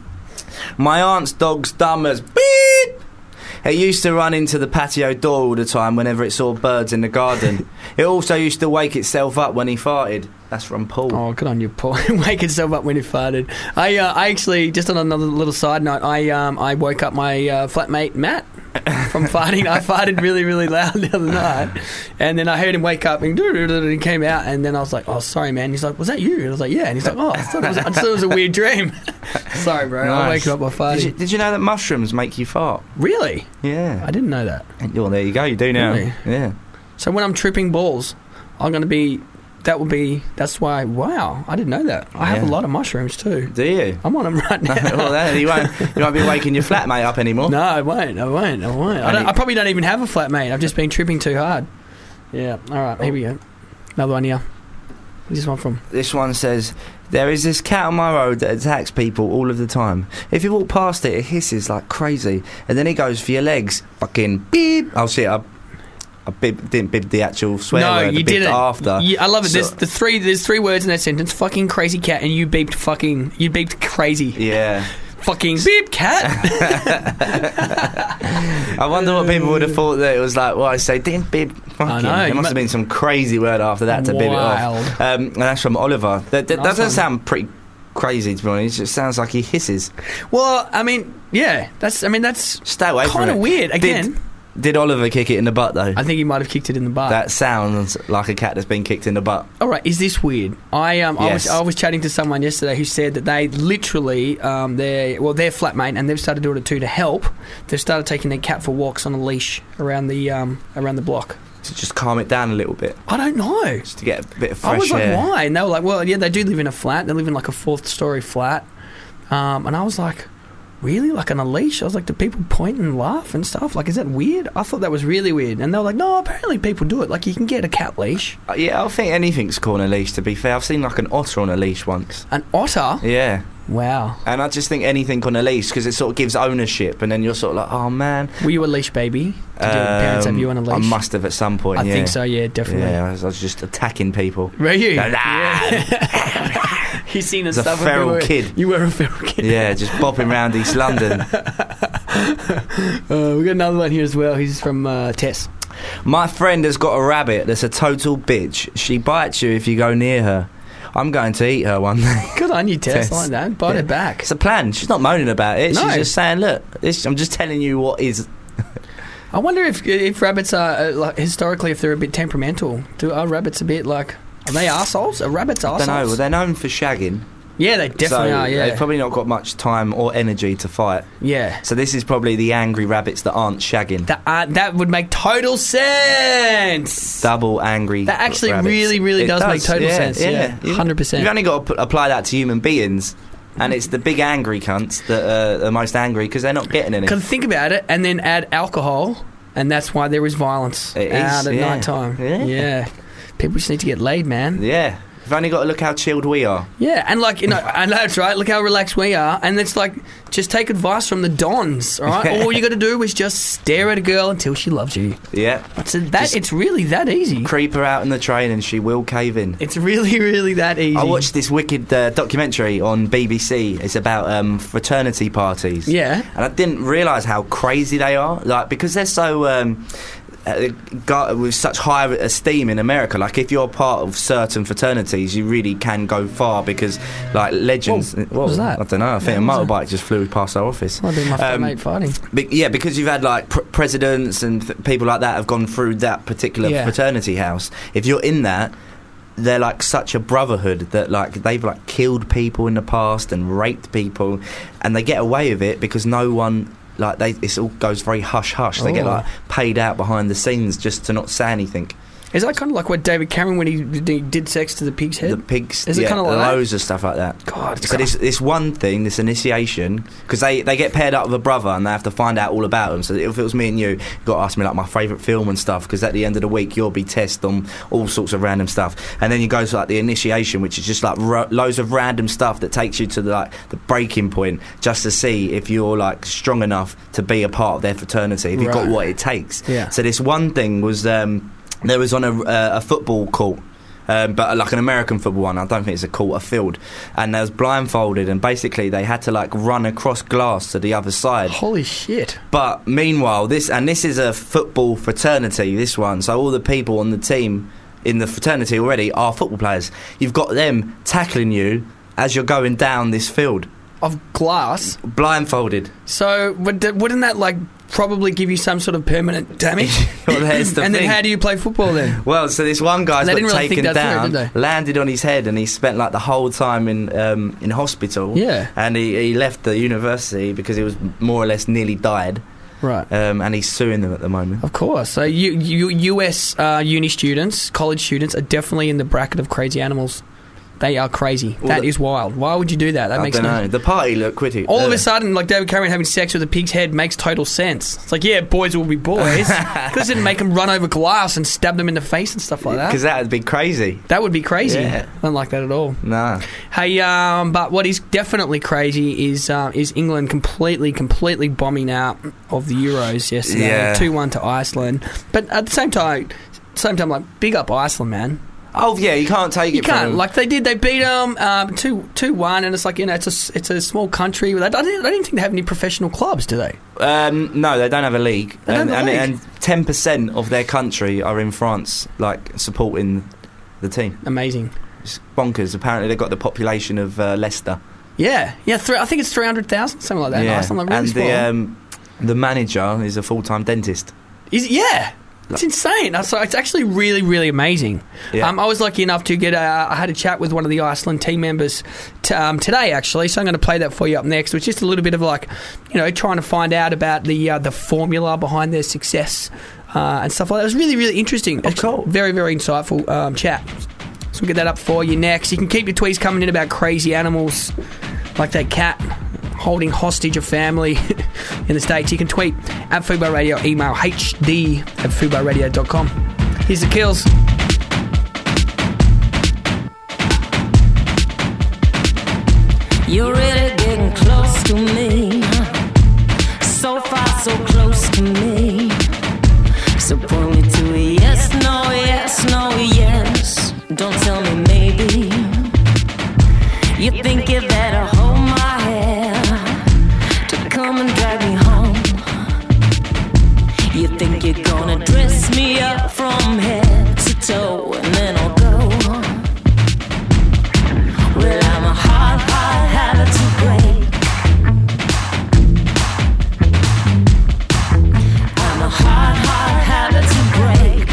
my aunt's dog's dumb as beep. It used to run into the patio door all the time whenever it saw birds in the garden. It also used to wake itself up when he farted. That's from Paul. Oh, good on you, Paul. Wake itself up when he farted. I actually, just on another little side note, I woke up my flatmate Matt from farting. I farted really, really loud the other night, and then I heard him wake up and he came out, and then I was like, "Oh, sorry, man." He's like, "Was that you?" And I was like, "Yeah." And he's like, "Oh, I thought it was a weird dream." Sorry, bro. Nice. I wake up by farting. Did you know that mushrooms make you fart? Really? Yeah. I didn't know that. Well, there you go. You do now. Really? Yeah. So when I'm tripping balls, I'm going to be. That's why. Wow, I didn't know that. I have a lot of mushrooms too. Do you? I'm on them right now. Well, then you won't be waking your flatmate up anymore. No, I won't. I probably don't even have a flatmate. I've just been tripping too hard. Yeah. All right. Here we go. Another one here. Where's this one from? This one says, there is this cat on my road that attacks people all of the time. If you walk past it, it hisses like crazy, and then it goes for your legs. Fucking beep. Oh shit! I didn't bib the actual swear No, word. I you bibbed didn't. After. I love it. So- There's three words in that sentence. Fucking crazy cat, and you beeped crazy. Yeah. Fucking beep cat. I wonder what people would have thought that it was like. Well, I say didn't bib. Fucking. know, There you must have been some crazy word after that to bib it Wild. off. And that's from Oliver. That Nice doesn't one. sound pretty crazy to be honest. It just sounds like he hisses. Well, I mean, yeah. That's Stay away from it. kind of weird. Again, Did Oliver kick it in the butt though? I think he might have kicked it in the butt. That sounds like a cat that's been kicked in the butt. All right, is this weird? Yes. I was chatting to someone yesterday who said that they literally their flatmate, and they've started doing it too to help. They've started taking their cat for walks on a leash around the block. To just calm it down a little bit. I don't know. Just to get a bit of fresh I was like, air. why? And they were like, well, yeah, they do live in a flat. They live in like a 4th-story flat. And I was like, really? Like on a leash? I was like, do people point and laugh and stuff? Like, is that weird? I thought that was really weird. And they were like, no, apparently people do it. Like, you can get a cat leash. Yeah, I think anything's cool on a leash, to be fair. I've seen like an otter on a leash once. An otter? Yeah. Wow. And I just think anything on a leash, because it sort of gives ownership, and then you're sort of like, oh man. Were you a leash baby? Did your parents have you on a leash? I must have at some point, I yeah. think so, yeah, definitely. Yeah, I was just attacking people. Were you? Like, Yeah. You seen It's a stuff feral kid. You were a feral kid. Yeah, just bopping around East London. We got another one here as well. He's from Tess. My friend has got a rabbit that's a total bitch. She bites you if you go near her. I'm going to eat her one day. Good on you, Tess. Tess. I like that. Bite it back. It's a plan. She's not moaning about it. No. She's just saying, look, I'm just telling you what is. I wonder if rabbits are, like, historically, if they're a bit temperamental. Are rabbits a bit like... Are they arseholes? Are rabbits I don't know. Well, arseholes? they're known for shagging. Yeah, they definitely are, yeah. They've probably not got much time or energy to fight. Yeah. So this is probably the angry rabbits that aren't shagging. That would make total sense. Double angry That actually rabbits. really does make total sense. Yeah, 100%. You've only got to apply that to human beings. And it's the big angry cunts that are the most angry because they're not getting any. Because think about it, and then add alcohol, and that's why there is violence out at night time. Yeah. People just need to get laid, man. Yeah. You've only got to look how chilled we are. Yeah, and like, and that's right, look how relaxed we are. And it's like, just take advice from the Dons, all right? All you got to do is just stare at a girl until she loves you. Yeah. It's really that easy. Creep her out in the train and she will cave in. It's really that easy. I watched this wicked documentary on BBC. It's about fraternity parties. Yeah. And I didn't realise how crazy they are. Like, because they're so... with such high esteem in America, like if you're part of certain fraternities, you really can go far because, like, legends. What was that? I don't know. I think a motorbike just flew past our office. I'll do my mate fighting. Because you've had like presidents and people like that have gone through that particular fraternity house. If you're in that, they're like such a brotherhood that like they've like killed people in the past and raped people, and they get away with it because no one. Like it all goes very hush hush. They get like paid out behind the scenes just to not say anything. Is that kind of like what David Cameron when he did sex to the pig's head? The pigs, is it kind of like loads of stuff like that. God, so this one thing, this initiation, because they get paired up with a brother and they have to find out all about them. So if it was me and you've got to ask me like my favourite film and stuff, because at the end of the week you'll be tested on all sorts of random stuff. And then you go to like the initiation, which is just like loads of random stuff that takes you to the breaking point, just to see if you're like strong enough to be a part of their fraternity, if you've got what it takes. Yeah. So this one thing was. There was on a football court, but like an American football one. I don't think it's a court, a field. And they was blindfolded, and basically they had to like run across glass to the other side. Holy shit! But meanwhile, this is a football fraternity. This one, so all the people on the team in the fraternity already are football players. You've got them tackling you as you're going down this field of glass, blindfolded. So wouldn't that like probably give you some sort of permanent damage? Well, there's the and thing. then how do you play football then? Well, so this one guy's got really taken down, through, landed on his head, and he spent like the whole time in hospital. Yeah. And he left the university because he was more or less nearly died. Right. And he's suing them at the moment. Of course. So US uni students, college students, are definitely in the bracket of crazy animals. They are crazy. Well, that is wild. Why would you do that? That makes I don't know. The party looked pretty. All of a sudden, like David Cameron having sex with a pig's head makes total sense. It's like, yeah, boys will be boys. Because it didn't make them run over glass and stab them in the face and stuff like that. Because that would be crazy. That would be crazy. Yeah. I don't like that at all. No. Hey, but what is definitely crazy is England completely bombing out of the Euros yesterday. Yeah. 2-1 to Iceland. But at the same time, like, big up Iceland, man. Oh yeah, you can't take it from them. Like they did, they beat them 2-1, and it's like, you know, it's a small country. I don't even think they have any professional clubs, do they? No, they don't have a league. They don't have a league. And 10% of their country are in France, like supporting the team. Amazing. It's bonkers. Apparently, they've got the population of Leicester. Yeah. I think it's 300,000, something like that. Yeah. In Iceland, like really and the manager is a full-time dentist. Yeah. It's insane. So it's actually really, really amazing. Yeah. I was lucky enough to get I had a chat with one of the Iceland team members today, actually, so I'm going to play that for you up next, which is just a little bit of like, you know, trying to find out about the formula behind their success and stuff like that. It was really, really interesting. Oh, cool. Very, very insightful chat. So we'll get that up for you next. You can keep your tweets coming in about crazy animals like that cat holding hostage a family in the States. You can tweet at Fubar Radio, email hd@fubarradio.com. Here's the Kills. You're really getting close to me, so far so close to me. So point me to a yes, no, yes, no, yes. Don't tell me maybe. You think you better hold my hand to come and drag me home. You think you're gonna dress me up from head to toe and then I'll go. Well, I'm a hard habit to break. I'm a hard habit to break.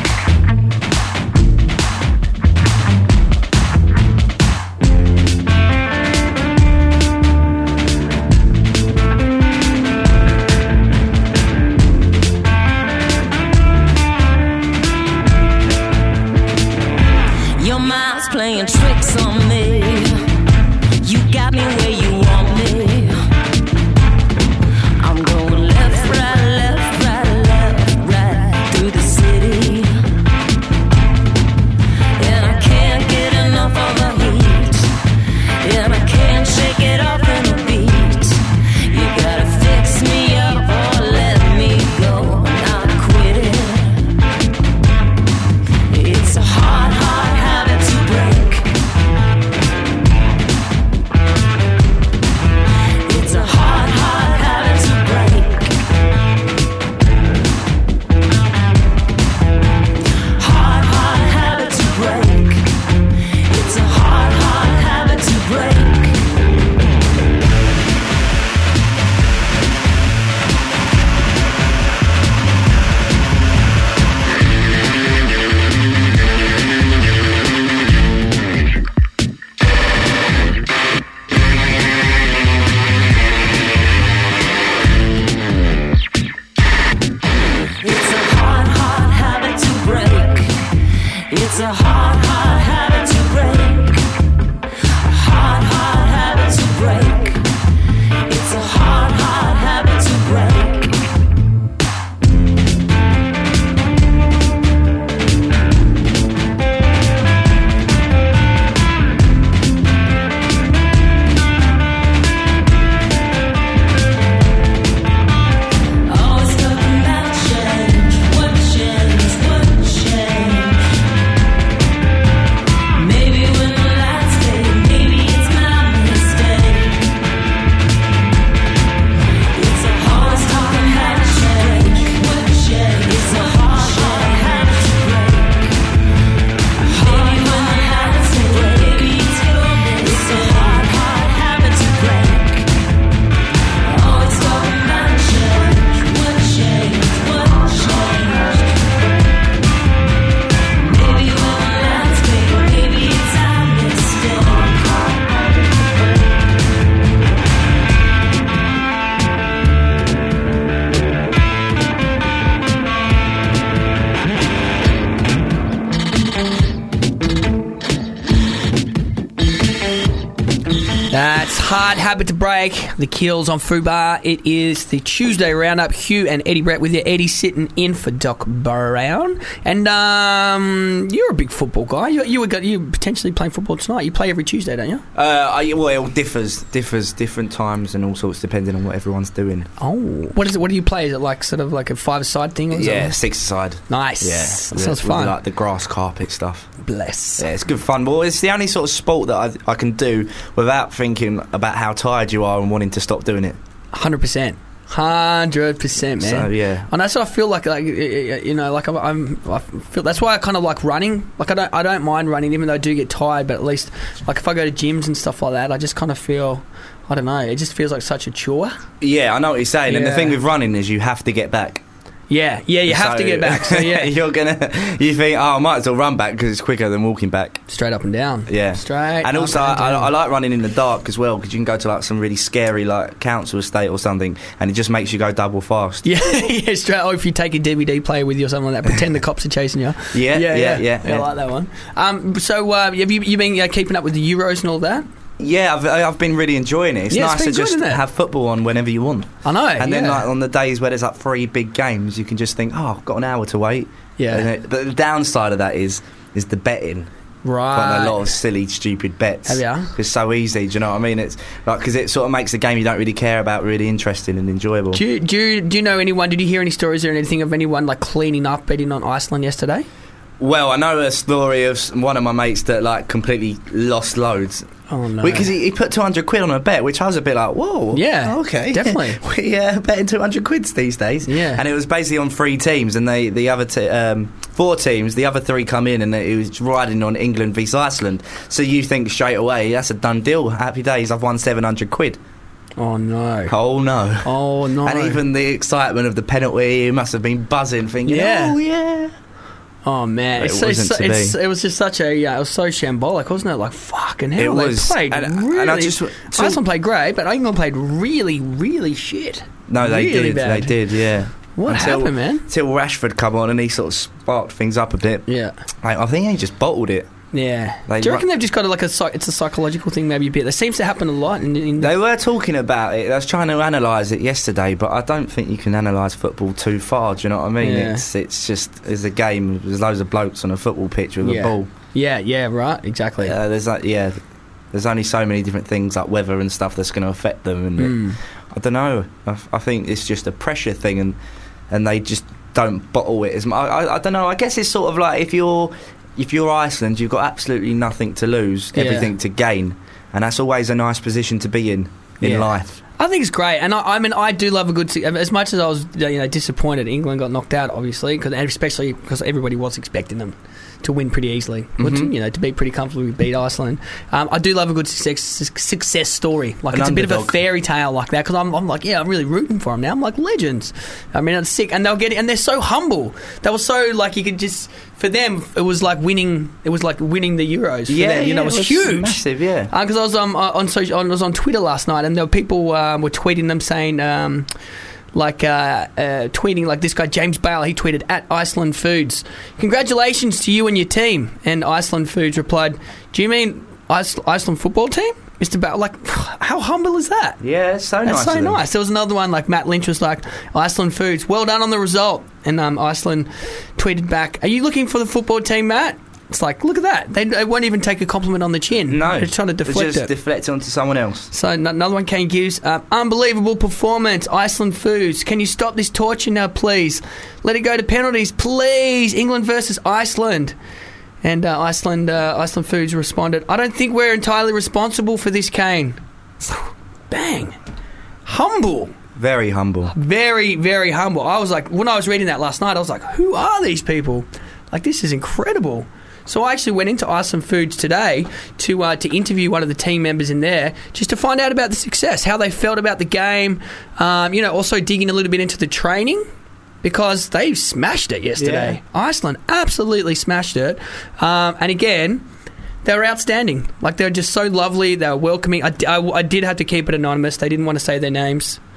It's hard habit to break. The Kills on Fubar. It is the Tuesday roundup. Hugh and Eddie Brett with you. Eddie sitting in for Doc Brown. And you're a big football guy. You potentially playing football tonight. You play every Tuesday, don't you? Well, it differs different times and all sorts depending on what everyone's doing. Oh, what is it? What do you play? Is it like sort of like a 5-a-side thing? Or Yeah, something? 6-a-side. Nice. Yeah, That sounds fun. Like the grass carpet stuff. Bless. Yeah, it's good fun. Well, it's the only sort of sport that I can do without thinking about how tired you are and wanting to stop doing it. 100%. 100%, man. So yeah, and that's what I feel like you know, like I feel that's why I kind of like running. Like I don't mind running, even though I do get tired. But at least, like if I go to gyms and stuff like that, I just kind of feel, I don't know, it just feels like such a chore. Yeah, I know what you're saying. Yeah. And the thing with running is you have to get back. Yeah, you have to get back. So yeah, you think, I might as well run back because it's quicker than walking back. Straight up and down. Yeah, straight. And also, up and down. I like running in the dark as well because you can go to like some really scary like council estate or something, and it just makes you go double fast. Yeah, yeah, straight. Or if you take a DVD player with you or something like that, pretend the cops are chasing you. Yeah. I like that one. So have you been keeping up with the Euros and all that? Yeah, I've been really enjoying it. It's nice to just have football on whenever you want. I know. And then like on the days where there's like 3 big games, you can just think, I've got an hour to wait. Yeah. But the downside of that is the betting. Right. Quite a lot of silly, stupid bets. Have ya? It's so easy. Do you know what I mean? It's like because it sort of makes the game you don't really care about really interesting and enjoyable. Do you know anyone? Did you hear any stories or anything of anyone like cleaning up betting on Iceland yesterday? Well, I know a story of one of my mates that like completely lost loads. Oh no! Because he put 200 quid on a bet, which I was a bit like, whoa, yeah, okay, definitely. We betting 200 quids these days. Yeah, and it was basically on 3 teams, and the other 4 teams, the other 3 come in, and it was riding on England v Iceland. So you think straight away, that's a done deal. Happy days, I've won 700 quid. Oh no! Oh no! Oh no! And even the excitement of the penalty, you must have been buzzing, thinking, oh yeah. Oh man, it was just such a it was so shambolic, wasn't it? Like fucking hell, it was. They played really. And Iceland played great, but England played really, really shit. No, they really did. Bad. They did. Yeah. What happened, man? Until Rashford come on and he sort of sparked things up a bit. Yeah. I think he just bottled it. Yeah. Do you reckon they've just got it's a psychological thing maybe a bit? That seems to happen a lot. They were talking about it. I was trying to analyse it yesterday, but I don't think you can analyse football too far. Do you know what I mean? Yeah. It's just a game. There's loads of blokes on a football pitch with a ball. Yeah, right, exactly. There's only so many different things like weather and stuff that's going to affect them. And I don't know. I think it's just a pressure thing, and they just don't bottle it as much. I don't know. I guess it's sort of like if you're Iceland, you've got absolutely nothing to lose, everything to gain, and that's always a nice position to be in life. I think it's great, and I mean, I do love a good. As much as I was, disappointed, England got knocked out, obviously, especially because everybody was expecting them to win pretty easily, to be pretty comfortably beat Iceland. I do love a good success story. Like it's a bit of a fairy tale like that because I'm like, I'm really rooting for them now. I'm like legends. I mean, it's sick, and they'll get it, and they're so humble. They were so like you could just. For them, it was like winning. It was like winning the Euros. For them. It was huge, massive. Yeah, because I was I was on Twitter last night, and there were people were tweeting them saying, tweeting like this guy James Bale. He tweeted at Iceland Foods, "Congratulations to you and your team." And Iceland Foods replied, "Do you mean Iceland football team?" Mr. Bale, like, how humble is that? Yeah, it's so nice. That's so nice. There was another one, like Matt Lynch was like, Iceland Foods, well done on the result. And Iceland tweeted back, are you looking for the football team, Matt? It's like, look at that. They won't even take a compliment on the chin. No. They're trying to deflect just deflect it onto someone else. So another one, Kane Hughes, unbelievable performance, Iceland Foods. Can you stop this torture now, please? Let it go to penalties, please. England versus Iceland. And Iceland Foods responded, I don't think we're entirely responsible for this, Kane. Bang. Humble. Very humble. Very, very humble. I was like, when I was reading that last night, I was like, who are these people? Like, this is incredible. So I actually went into Iceland Foods today to interview one of the team members in there just to find out about the success, how they felt about the game, also digging a little bit into the training. Because they smashed it yesterday. Yeah. Iceland absolutely smashed it. And again, they were outstanding. Like, they were just so lovely. They were welcoming. I did have to keep it anonymous. They didn't want to say their names.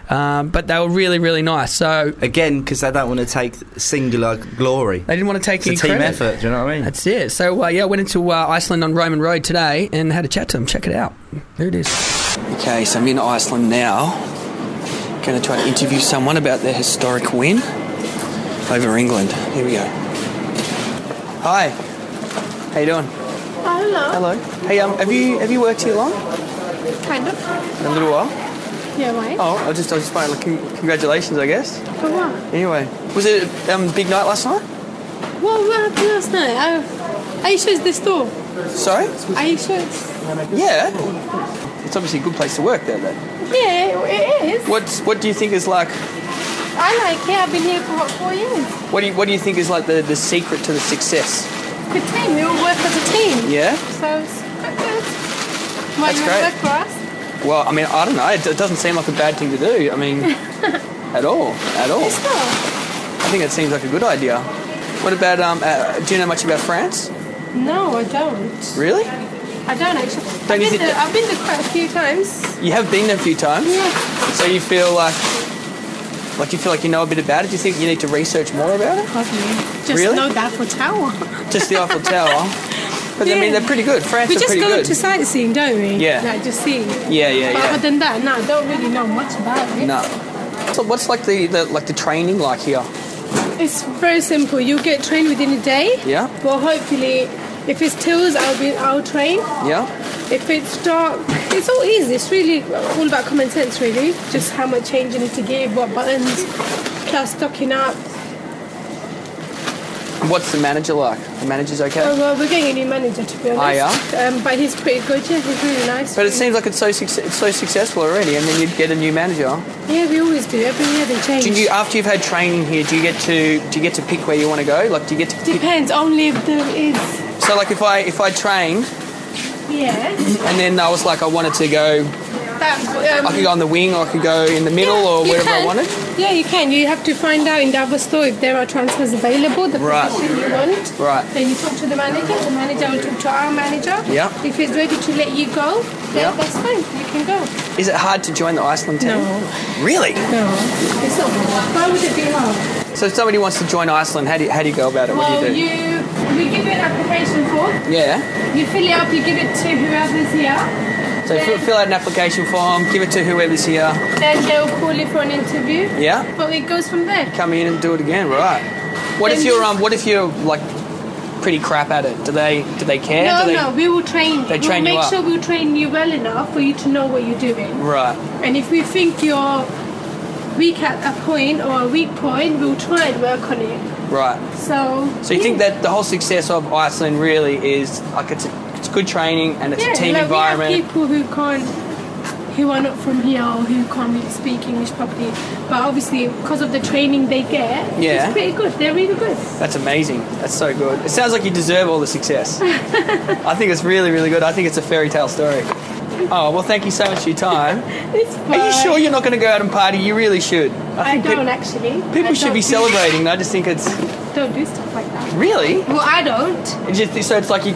But they were really, really nice. So again, because they don't want to take singular glory. They didn't want to take it's any a team credit. effort. Do you know what I mean? That's it. So I went into Iceland on Roman Road today and had a chat to them. Check it out. There it is. Okay, so I'm in Iceland now. Going to try to interview someone about their historic win over England. Here we go. Hi. How you doing? Oh, hello. Hello. Hey, have you worked here long? Kind of. A little while. Yeah, why? Oh, I was just fine. Like, congratulations, I guess. For what? Anyway, was it a big night last night? What happened last night? Are you sure it's this store? Sorry? Are you sure it's... Yeah. It's obviously a good place to work there, though. Yeah, it is. What do you think is like... I like it. I've been here for what, 4 years. What do you think is like the secret to the success? Good team. We all work as a team. Yeah? So it's quite good. Why That's you great. work for us? Well, I mean, I don't know. It doesn't seem like a bad thing to do. I mean, at all. It's not. I think it seems like a good idea. What about, do you know much about France? No, I don't. Really? I don't actually. Don't you think I've been there quite a few times. You have been there a few times? Yeah. So you feel like you feel like you know a bit about it? Do you think you need to research more about it? Probably. Just Really? know the Eiffel Tower. Just the Eiffel Tower? But I mean, they're pretty good. France we are pretty just go good. to sightseeing, don't we? Yeah. Like just seeing. Yeah. But other than that, no, I don't really know much about it. No. So what's like the training like here? It's very simple. You get trained within a day. Yeah. But hopefully, if it's tills, I'll train. Yeah. If it's dark, it's all easy. It's really all about common sense, really. Just how much change you need to give, what buttons, plus stocking up. What's the manager like? The manager's okay? Oh, well, we're getting a new manager, to be honest. Oh, yeah? But he's pretty good, yeah. He's really nice. But it seems like it's so successful already, and then you'd get a new manager. Yeah, we always do. Every year they change. After you've had training here, do you get to pick where you want to go? Like, do you get to pick? Depends. Only if there is. So, like, if I trained, Yeah. and then I was like, I wanted to go. That, I could go on the wing, or I could go in the middle, or you wherever I can. wanted. Yeah, you can. You have to find out in the other store if there are transfers available, the Right. position you want. Right. Then you talk to the manager will talk to our manager. Yeah. If he's ready to let you go, then Yeah. that's fine. You can go. Is it hard to join the Iceland team? No. Really? No. It's not. Why would it be hard? So if somebody wants to join Iceland, how do you go about it? Well, What do you do? we give you an application form. Yeah. You fill it up, you give it to whoever's here. So fill out an application form, give it to whoever's here. Then they'll call you for an interview. Yeah. But it goes from there. Come in and do it again, right? What if you're like pretty crap at it? Do they care? No, we will train. They train you We'll make up. sure we'll train you well enough for you to know what you're doing. Right. And if we think you're weak at a point or a weak point, we'll try and work on it. Right. So you think that the whole success of Iceland really is like it's good training and it's a team like environment? We have people who are not from here or who can't really speak English properly, but obviously because of the training they get, Yeah. it's pretty good. They're really good. That's amazing. That's so good. It sounds like you deserve all the success. I think it's really, really good. I think it's a fairy tale story. Oh, well, thank you so much for your time. It's fine. Are you sure you're not going to go out and party? You really should. I don't actually. People I should don't be do- celebrating. I just think it's... Don't do stuff like that. Really? Well, I don't. So it's like you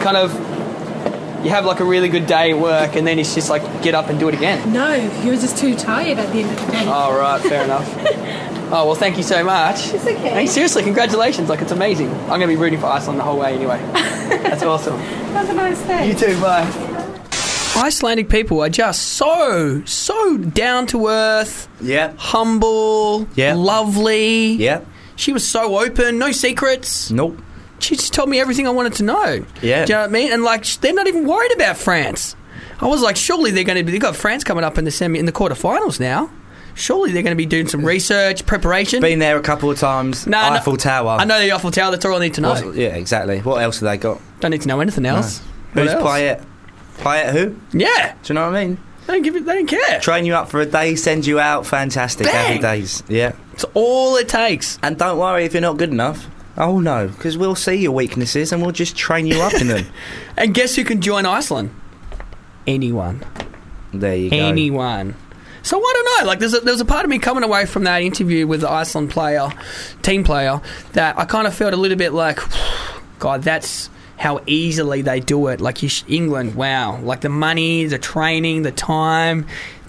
have like a really good day at work and then it's just like get up and do it again. No, you're just too tired at the end of the day. Oh, right. Fair enough. Oh, well, thank you so much. It's okay. Hey, seriously, congratulations. Like, it's amazing. I'm going to be rooting for Iceland the whole way anyway. That's awesome. Have a nice day. You too. Bye. Icelandic people are just so down to earth. Yeah. Humble. Yeah. Lovely. Yeah. She was so open. No secrets. Nope. She just told me everything I wanted to know. Yeah. Do you know what I mean? And like, they're not even worried about France. I was like, surely they're going to be. They've got France coming up in the quarterfinals now. Surely they're going to be doing some research, preparation. Been there a couple of times. Eiffel Tower. I know the Eiffel Tower. That's all I need to know. Yeah, exactly. What else have they got? Don't need to know anything else. No. What Who's else? Payet? Payet who? Yeah. Do you know what I mean? They don't care. Train you up for a day, send you out. Fantastic. Bang. Happy days. Yeah. It's all it takes. And don't worry if you're not good enough. Oh no, because we'll see your weaknesses and we'll just train you up in them. And guess who can join Iceland? Anyone. There you go. Anyone. So I don't know. Like, there's a part of me coming away from that interview with the Iceland team player, that I kind of felt a little bit like, God, that's how easily they do it. Like England, wow. Like the money, the training, the time,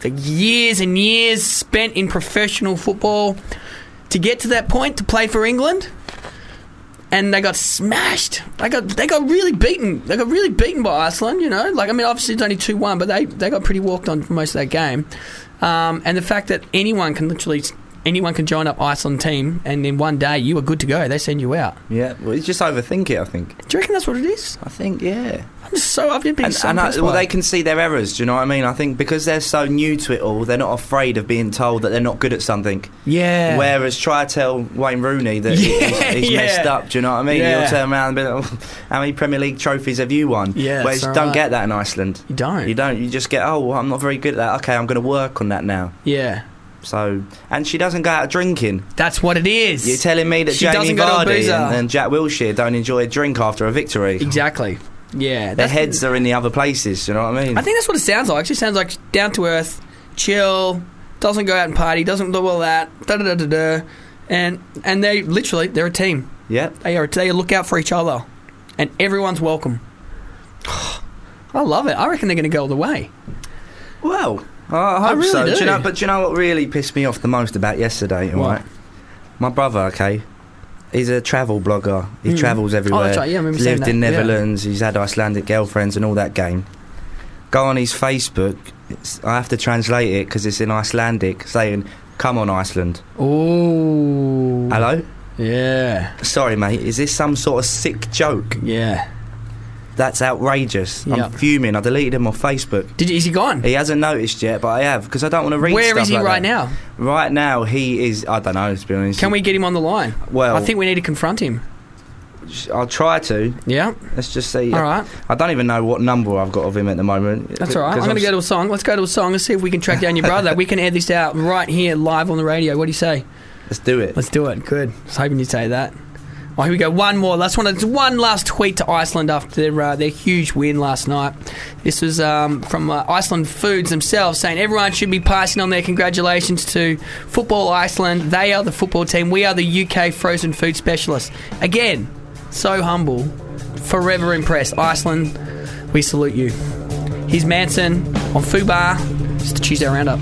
the years and years spent in professional football to get to that point to play for England. And they got smashed. They got really beaten. They got really beaten by Iceland, you know. Like, I mean, obviously it's only 2-1, but they got pretty walked on for most of that game. And the fact that anyone can join up Iceland team, and in one day you are good to go. They send you out. Yeah, well, you just overthink it, I think. Do you reckon that's what it is? I think, yeah. I've been so impressed by they it. can see their errors, do you know what I mean? I think because they're so new to it all, they're not afraid of being told that they're not good at something. Yeah. Whereas try to tell Wayne Rooney that he's messed up, do you know what I mean? Yeah. He'll turn around and be like, oh, how many Premier League trophies have you won? Yeah, Whereas you don't get that in Iceland. You don't. You just get, oh, well, I'm not very good at that. Okay, I'm going to work on that now. Yeah. So, and she doesn't go out drinking. That's what it is. You're telling me that She Jamie doesn't go to a Vardy boozer. and Jack Wilshere don't enjoy a drink after a victory? Exactly. Yeah. Their heads are in the other places, do you know what I mean? I think that's what it sounds like. It just sounds like down to earth, chill, doesn't go out and party, doesn't do all that, and they're a team. Yeah. They look out for each other, and everyone's welcome. I love it. I reckon they're going to go all the way. Well, I hope really so. do. Do you know what really pissed me off the most about yesterday? What? Right? My brother, okay, he's a travel blogger. He travels everywhere. Oh, that's right. Yeah, I remember He's saying lived in that. Yeah. Netherlands. He's had Icelandic girlfriends and all that game. Go on his Facebook. I have to translate it because it's in Icelandic, saying, "Come on, Iceland." Ooh. Hello? Yeah. Sorry, mate. Is this some sort of sick joke? Yeah. That's outrageous. Yep. I'm fuming. I deleted him off Facebook. Is he gone? He hasn't noticed yet, but I have, because I don't want to read Where stuff is he like right that. now? Right now, he is... I don't know, to be honest. Can we get him on the line? Well... I think we need to confront him. I'll try to. Yeah. Let's just see. All right. I don't even know what number I've got of him at the moment. That's all right. I'm going to go to a song. Let's go to a song and see if we can track down your brother. We can air this out right here, live on the radio. What do you say? Let's do it. Let's do it. Good. I was hoping you'd say that. Oh, here we go. One more. One last tweet to Iceland after their huge win last night. This was from Iceland Foods themselves, saying everyone should be passing on their congratulations to Football Iceland. They are the football team. We are the UK frozen food specialists. Again, so humble. Forever impressed. Iceland, we salute you. Here's Manson on Fubar. It's the Tuesday Roundup.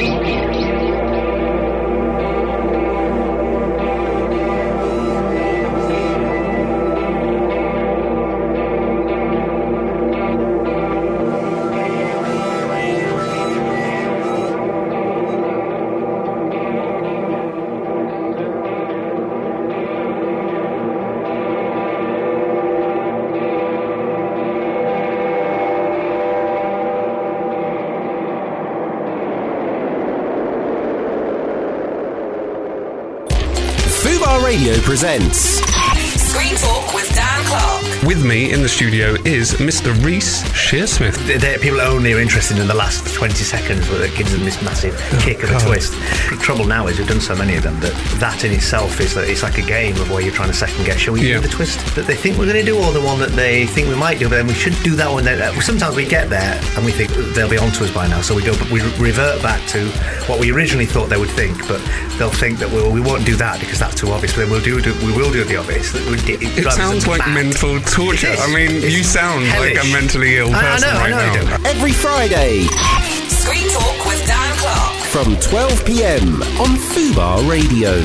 Fubar Radio presents Screen Talk with Dan Clark. With me in the studio is Mr. Reese Shearsmith. People only are interested in the last 20 seconds where it gives them this massive kick of a twist. The trouble now is we've done so many of them that in itself is that it's like a game of where you're trying to second guess. Shall we do the twist that they think we're going to do, or the one that they think we might do, but then we should do that one? Sometimes we get there and we think they'll be onto us by now, so we revert back to what we originally thought they would think, but they'll think that we won't do that because that's too obvious, but then we will do the obvious. It sounds like mental torture. I mean, you sound hellish. Like a mentally ill person I know. every Friday Screen Talk with Dan Clark. from 12 p.m. on Fubar Radio.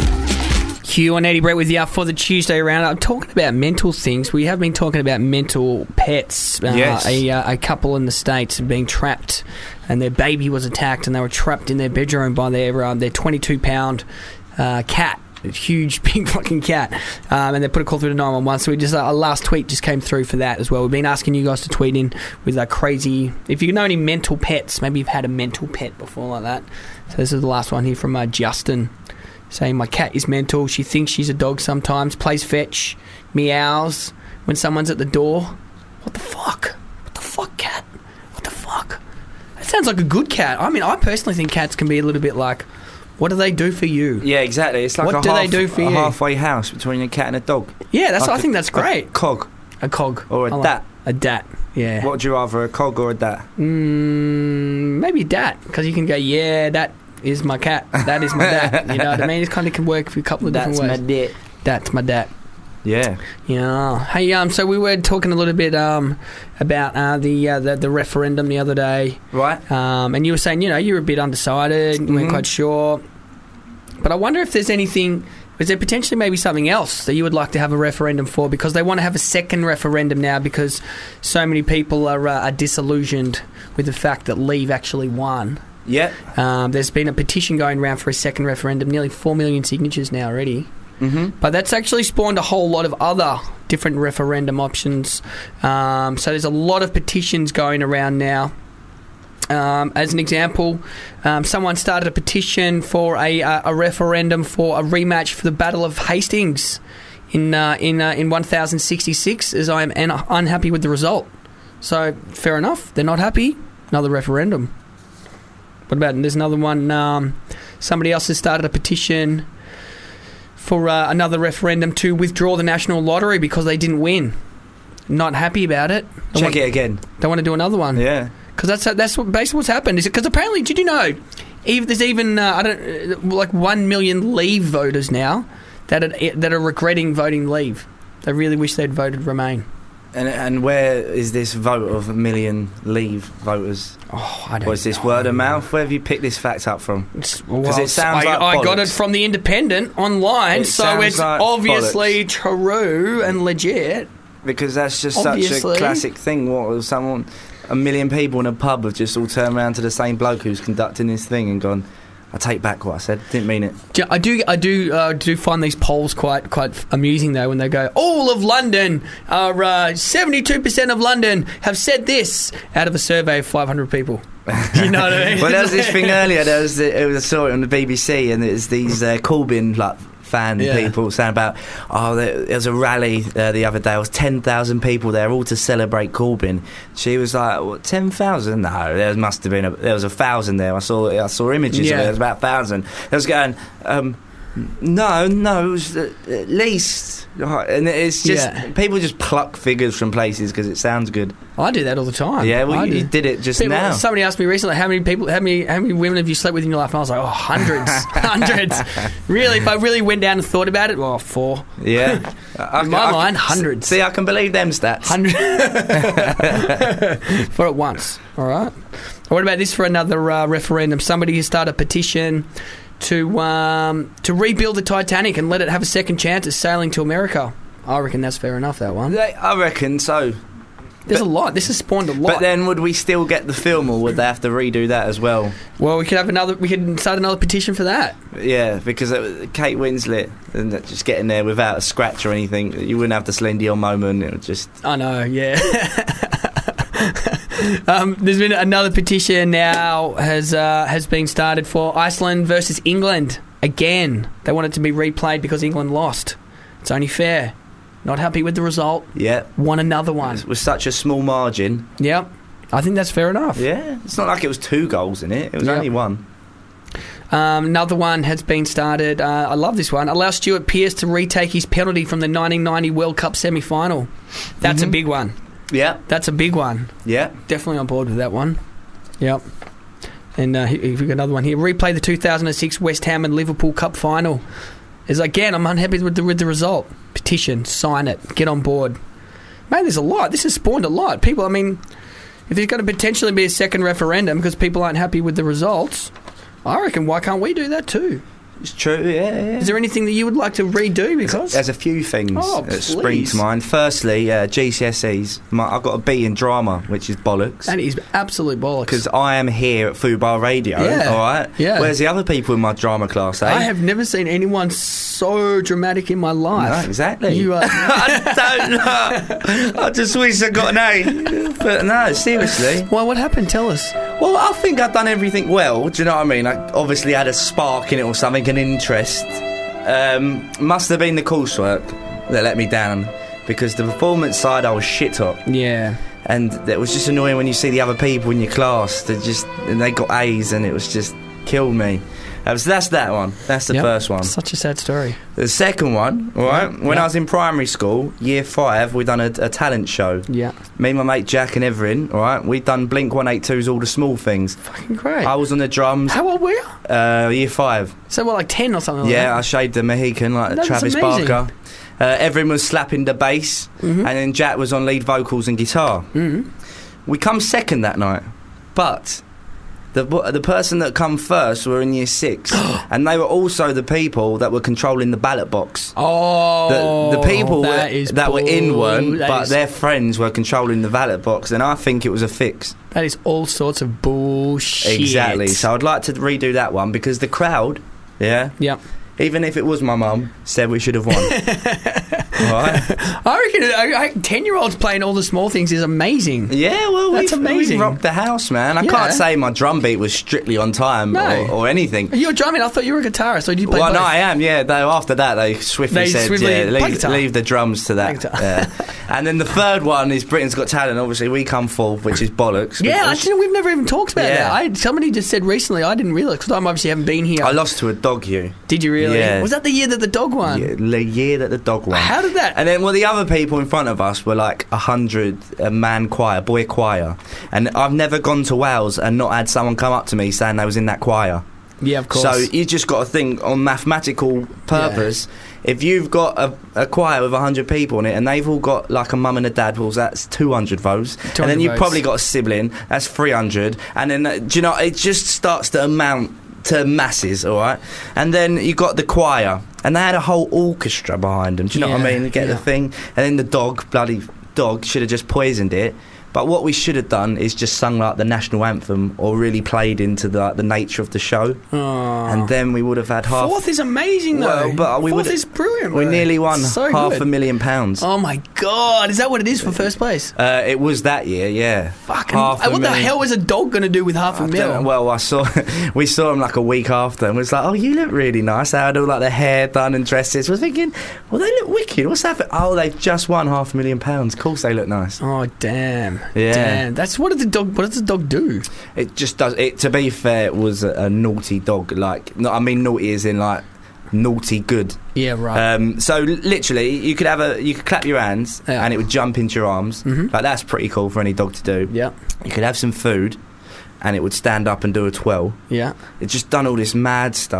Hugh and Eddie Brett with you for the Tuesday round. I'm talking about mental things. We have been talking about mental pets. Yes. A couple in the States being trapped, and their baby was attacked, and they were trapped in their bedroom by their 22-pound cat. A huge, big fucking cat. And they put a call through to 911. So we just our last tweet just came through for that as well. We've been asking you guys to tweet in with crazy... If you know any mental pets, maybe you've had a mental pet before like that. So this is the last one here from Justin, saying, my cat is mental. She thinks she's a dog sometimes, plays fetch, meows when someone's at the door. What the fuck? What the fuck, cat? What the fuck? That sounds like a good cat. I mean, I personally think cats can be a little bit like... What do they do for you? Yeah, exactly. It's like what do they do for you? halfway house between a cat and a dog. Yeah, that's like what I think that's great. A cog. A cog. Or a dat. A dat, yeah. What would you rather, a cog or a dat? Maybe a dat, because you can go, yeah, that is my cat. That is my dat. You know what I mean? It kind of can work for a couple of different ways. That's my dat. That's my dat. Yeah. Yeah. Hey, so we were talking a little bit about the referendum the other day. Right. And you were saying, you were a bit undecided, you weren't quite sure. But I wonder if there's anything... Is there potentially maybe something else that you would like to have a referendum for? Because they want to have a second referendum now because so many people are disillusioned with the fact that Leave actually won. Yeah. There's been a petition going around for a second referendum, nearly 4 million signatures now already. Mm-hmm. But that's actually spawned a whole lot of other different referendum options. So there's a lot of petitions going around now. As an example, someone started a petition for a referendum for a rematch for the Battle of Hastings in 1066, as I am unhappy with the result. So, fair enough. They're not happy. Another referendum. What about, there's another one, somebody else has started a petition for another referendum to withdraw the National Lottery because they didn't win. Not happy about it. Check it again. They want to do another one. Yeah. Because that's basically what's happened. Is it because apparently, did you know, there's even 1 million Leave voters now that are regretting voting Leave. They really wish they'd voted Remain. And where is this vote of 1 million Leave voters? Oh, I don't. Was this word of mouth? Where have you picked this fact up from? Because it sounds like I got it from the Independent online, so it's like obviously true and legit. Because that's just such a classic thing. What was someone? 1 million people in a pub have just all turned around to the same bloke who's conducting this thing and gone, I take back what I said, didn't mean it. I do find these polls quite amusing though, when they go, all of London are 72% of London have said this out of a survey of 500 people. You know what I mean? Well, there was this thing earlier. I saw it on the BBC, and it's these Corbyn fan people saying about, there was a rally the other day. It was 10,000 people there, all to celebrate Corbyn. She was like, what, 10,000? No, there must have been there was 1,000 there. I saw images of it. There was about 1,000. They was going, no, it was at least. And it's just people just pluck figures from places because it sounds good. I do that all the time. Yeah, well, you did it just now. Somebody asked me recently, how many women have you slept with in your life? And I was like, hundreds. Really, if I really went down and thought about it, 4. Yeah. In my mind, hundreds. See, I can believe them stats. 100. For at once, all right? What about this for another referendum? Somebody has started a petition to rebuild the Titanic and let it have a second chance at sailing to America. I reckon that's fair enough, that one. I reckon so. There's a lot. This has spawned a lot. But then would we still get the film, or would they have to redo that as well? Well, we could start another petition for that. Yeah, because Kate Winslet, and just getting there without a scratch or anything, you wouldn't have the Celine Dion moment. It would just... I know, yeah. There's been another petition now has been started for Iceland versus England. Again, they want it to be replayed because England lost. It's only fair. Not happy with the result. Yeah. Want another one. It was such a small margin. Yep. I think that's fair enough. Yeah. It's not like it was 2 goals in it. It was only 1. Another one has been started. I love this one. Allow Stuart Pearce to retake his penalty from the 1990 World Cup semi-final. That's a big one. Yeah. That's a big one. Yeah. Definitely on board with that one. Yep. And we've got another one here. Replay the 2006 West Ham and Liverpool Cup final. Again, I'm unhappy with the result. Petition, sign it, get on board. Man, there's a lot. This has spawned a lot. People, I mean, if there's going to potentially be a second referendum because people aren't happy with the results, I reckon why can't we do that too? It's true, yeah. Is there anything that you would like to redo? Because there's a few things that spring to mind. Firstly, GCSEs. I've got a B in drama, which is bollocks. That is absolute bollocks. Because I am here at Fubar Radio, all right? Yeah. Where's the other people in my drama class, eh? I have never seen anyone so dramatic in my life. No, exactly. You are... I don't know. I just wish I got an A. But no, seriously. Why? What happened? Tell us. Well, I think I've done everything well. Do you know what I mean? I obviously had a spark in it or something, an interest. Must have been the coursework that let me down, because the performance side I was shit at. Yeah. And it was just annoying when you see the other people in your class and they got A's, and it was just killed me. So that's that one. That's the first one. Such a sad story. The second one, all right, when I was in primary school, year 5, we done a talent show. Yeah. Me and my mate Jack and Everin, all right, we done Blink 182's All the Small Things. Fucking great. I was on the drums. How old were you? Year 5. So what, like 10 or something like that? Yeah, I shaved the Mohican like That's Travis amazing. Barker. Everin was slapping the bass, and then Jack was on lead vocals and guitar. We come second that night, but the person that come first were in year 6, and they were also the people that were controlling the ballot box. Oh, the people that were in weren't, but their friends were controlling the ballot box, and I think it was a fix. That is all sorts of bullshit. Exactly. So I'd like to redo that one, because the crowd, even if it was my mum, said we should have won. Right. I reckon 10-year-olds playing All the Small Things is amazing. Yeah, well, that's amazing. We rocked the house, man. I can't say my drum beat was strictly on time or anything. You're drumming. I thought you were a guitarist. Or did you play both? No, I am. Yeah. Though after that, they swiftly said, leave the drums to that. Yeah. And then the third one is Britain's Got Talent. Obviously, we come fourth, which is bollocks. Yeah, actually, we've never even talked about that. Somebody just said recently. I didn't realise, because I obviously haven't been here. I lost to a dog. Did you really? Yeah. Was that the year that the dog won? Yeah, the year that the dog won. How did that? And then, the other people in front of us were like 100 man choir, boy choir, and I've never gone to Wales and not had someone come up to me saying they was in that choir. Yeah, of course. So you just got to think on mathematical purpose. Yeah. If you've got a choir with 100 people in it, and they've all got like a mum and a dad, well, that's 200 votes. And then you've probably got a sibling, that's 300. And then, do you know, it just starts to amount to masses, all right? And then you got the choir, and they had a whole orchestra behind them. Do you know what I mean? You get the thing. And then the bloody dog, should have just poisoned it. But what we should have done is just sung like the national anthem, or really played into the nature of the show. And then we would have had half. Fourth is amazing, though. But Fourth is brilliant. We nearly won so £500,000. Oh my god! Is that what it is for first place? It was that year, yeah. Fucking. What the hell was a dog going to do with $500,000? Well, we saw him like a week after, and was like, "Oh, you look really nice." They had all like their hair done and dresses. We're thinking, well, they look wicked. What's happening? Oh, they've just won £500,000. Of course, they look nice. Oh, damn. Yeah. Damn. That's what does the dog do? It just does it. To be fair, it was a naughty dog. Like, I mean, naughty as in like naughty good. Yeah, right. So literally, you could clap your hands and it would jump into your arms. Like, that's pretty cool for any dog to do. Yeah. You could have some food, and it would stand up and do a twirl. Yeah. It just done all this mad stuff.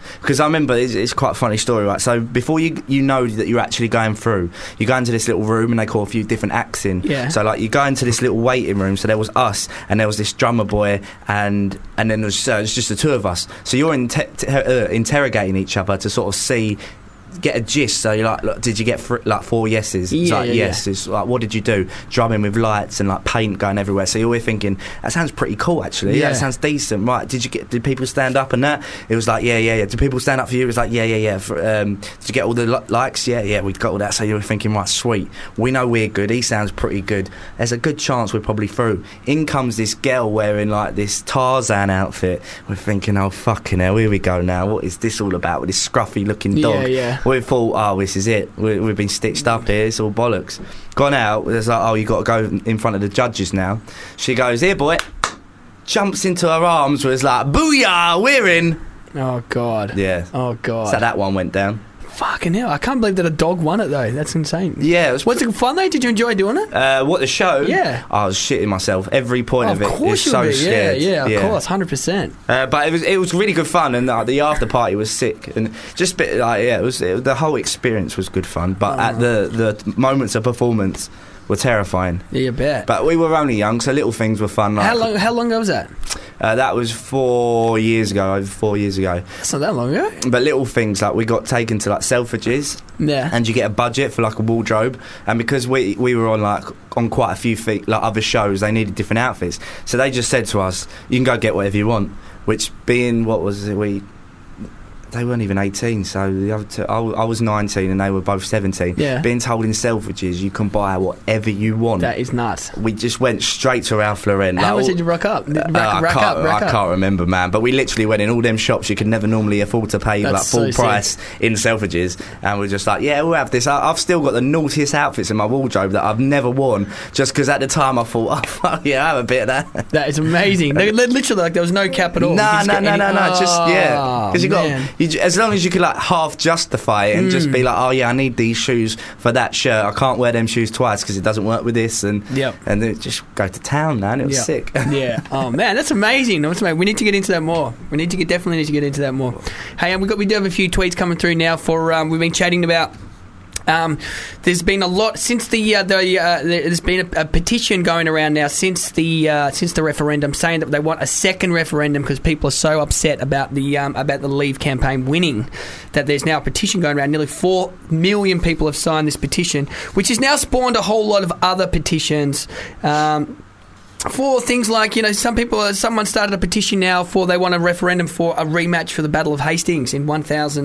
Because I remember, it's quite a funny story, right? So before you know that you're actually going through, you go into this little room and they call a few different acts in. Yeah. So like you go into this little waiting room. So there was us and there was this drummer boy and then there was just the two of us. So you're interrogating each other to sort of get a gist. So you're like, look, did you get 4 yeses? It's like, yes. It's like, what did you do? Drumming with lights and like paint going everywhere. So you're always thinking, that sounds pretty cool actually. Yeah. That sounds decent. Right, did people stand up and that? It was like, yeah. Did people stand up for you? It was like, yeah. Did you get all the likes? Yeah, we got all that. So you were thinking, right, sweet. We know we're good. He sounds pretty good. There's a good chance we're probably through. In comes this girl wearing like this Tarzan outfit. We're thinking, oh fucking hell, here we go now. What is this all about with this scruffy looking dog? Yeah. We thought, oh, this is it. We've been stitched up here. It's all bollocks. Gone out. There's like, oh, you got to go in front of the judges now. She goes, here, boy. Jumps into her arms. Was like, booyah, we're in. Oh God. Yeah. Oh God. So that one went down. Fucking hell! I can't believe that a dog won it though. That's insane. Yeah, was it fun though? Did you enjoy doing it? What, the show? Yeah. I was shitting myself every point of it. Of course you so would be. scared. Yeah, of course, 100%. But it was really good fun, and the after party was sick, and just bit like the whole experience was good fun. But at the moments of performance were terrifying. Yeah, you bet. But we were only young, so little things were fun. Like, how long ago was that? That was 4 years ago, over 4 years ago. That's not that long ago. But little things, like we got taken to like Selfridges. Yeah. And you get a budget for like a wardrobe. And because we were on quite a few like other shows, they needed different outfits. So they just said to us, you can go get whatever you want. Which being, what was it, they weren't even 18, so the other two, I was 19 and they were both 17. Yeah. Being told in Selfridges you can buy whatever you want. That is nuts. We just went straight to Ralph Lauren. How much did you rack up? I can't remember, man. But we literally went in all them shops you could never normally afford to pay like full price in Selfridges, and we're just like, yeah, we'll have this. I've still got the naughtiest outfits in my wardrobe that I've never worn, just because at the time I thought, oh fuck yeah, I have a bit of that. That is amazing. They literally, like, there was no cap at all. No. Just because you got. As long as you could like half justify it and just be like, oh yeah, I need these shoes for that shirt. I can't wear them shoes twice because it doesn't work with this, and then just go to town, man. It was sick. Yeah. Oh man, that's amazing. We need to get into that more. Definitely need to get into that more. Hey, we do have a few tweets coming through now. We've been chatting about. There's been a lot since there's been a petition going around now since the referendum saying that they want a second referendum because people are so upset about the Leave campaign winning that there's now a petition going around. Nearly 4 million people have signed this petition, which has now spawned a whole lot of other petitions. For things like, someone started a petition now they want a referendum for a rematch for the Battle of Hastings in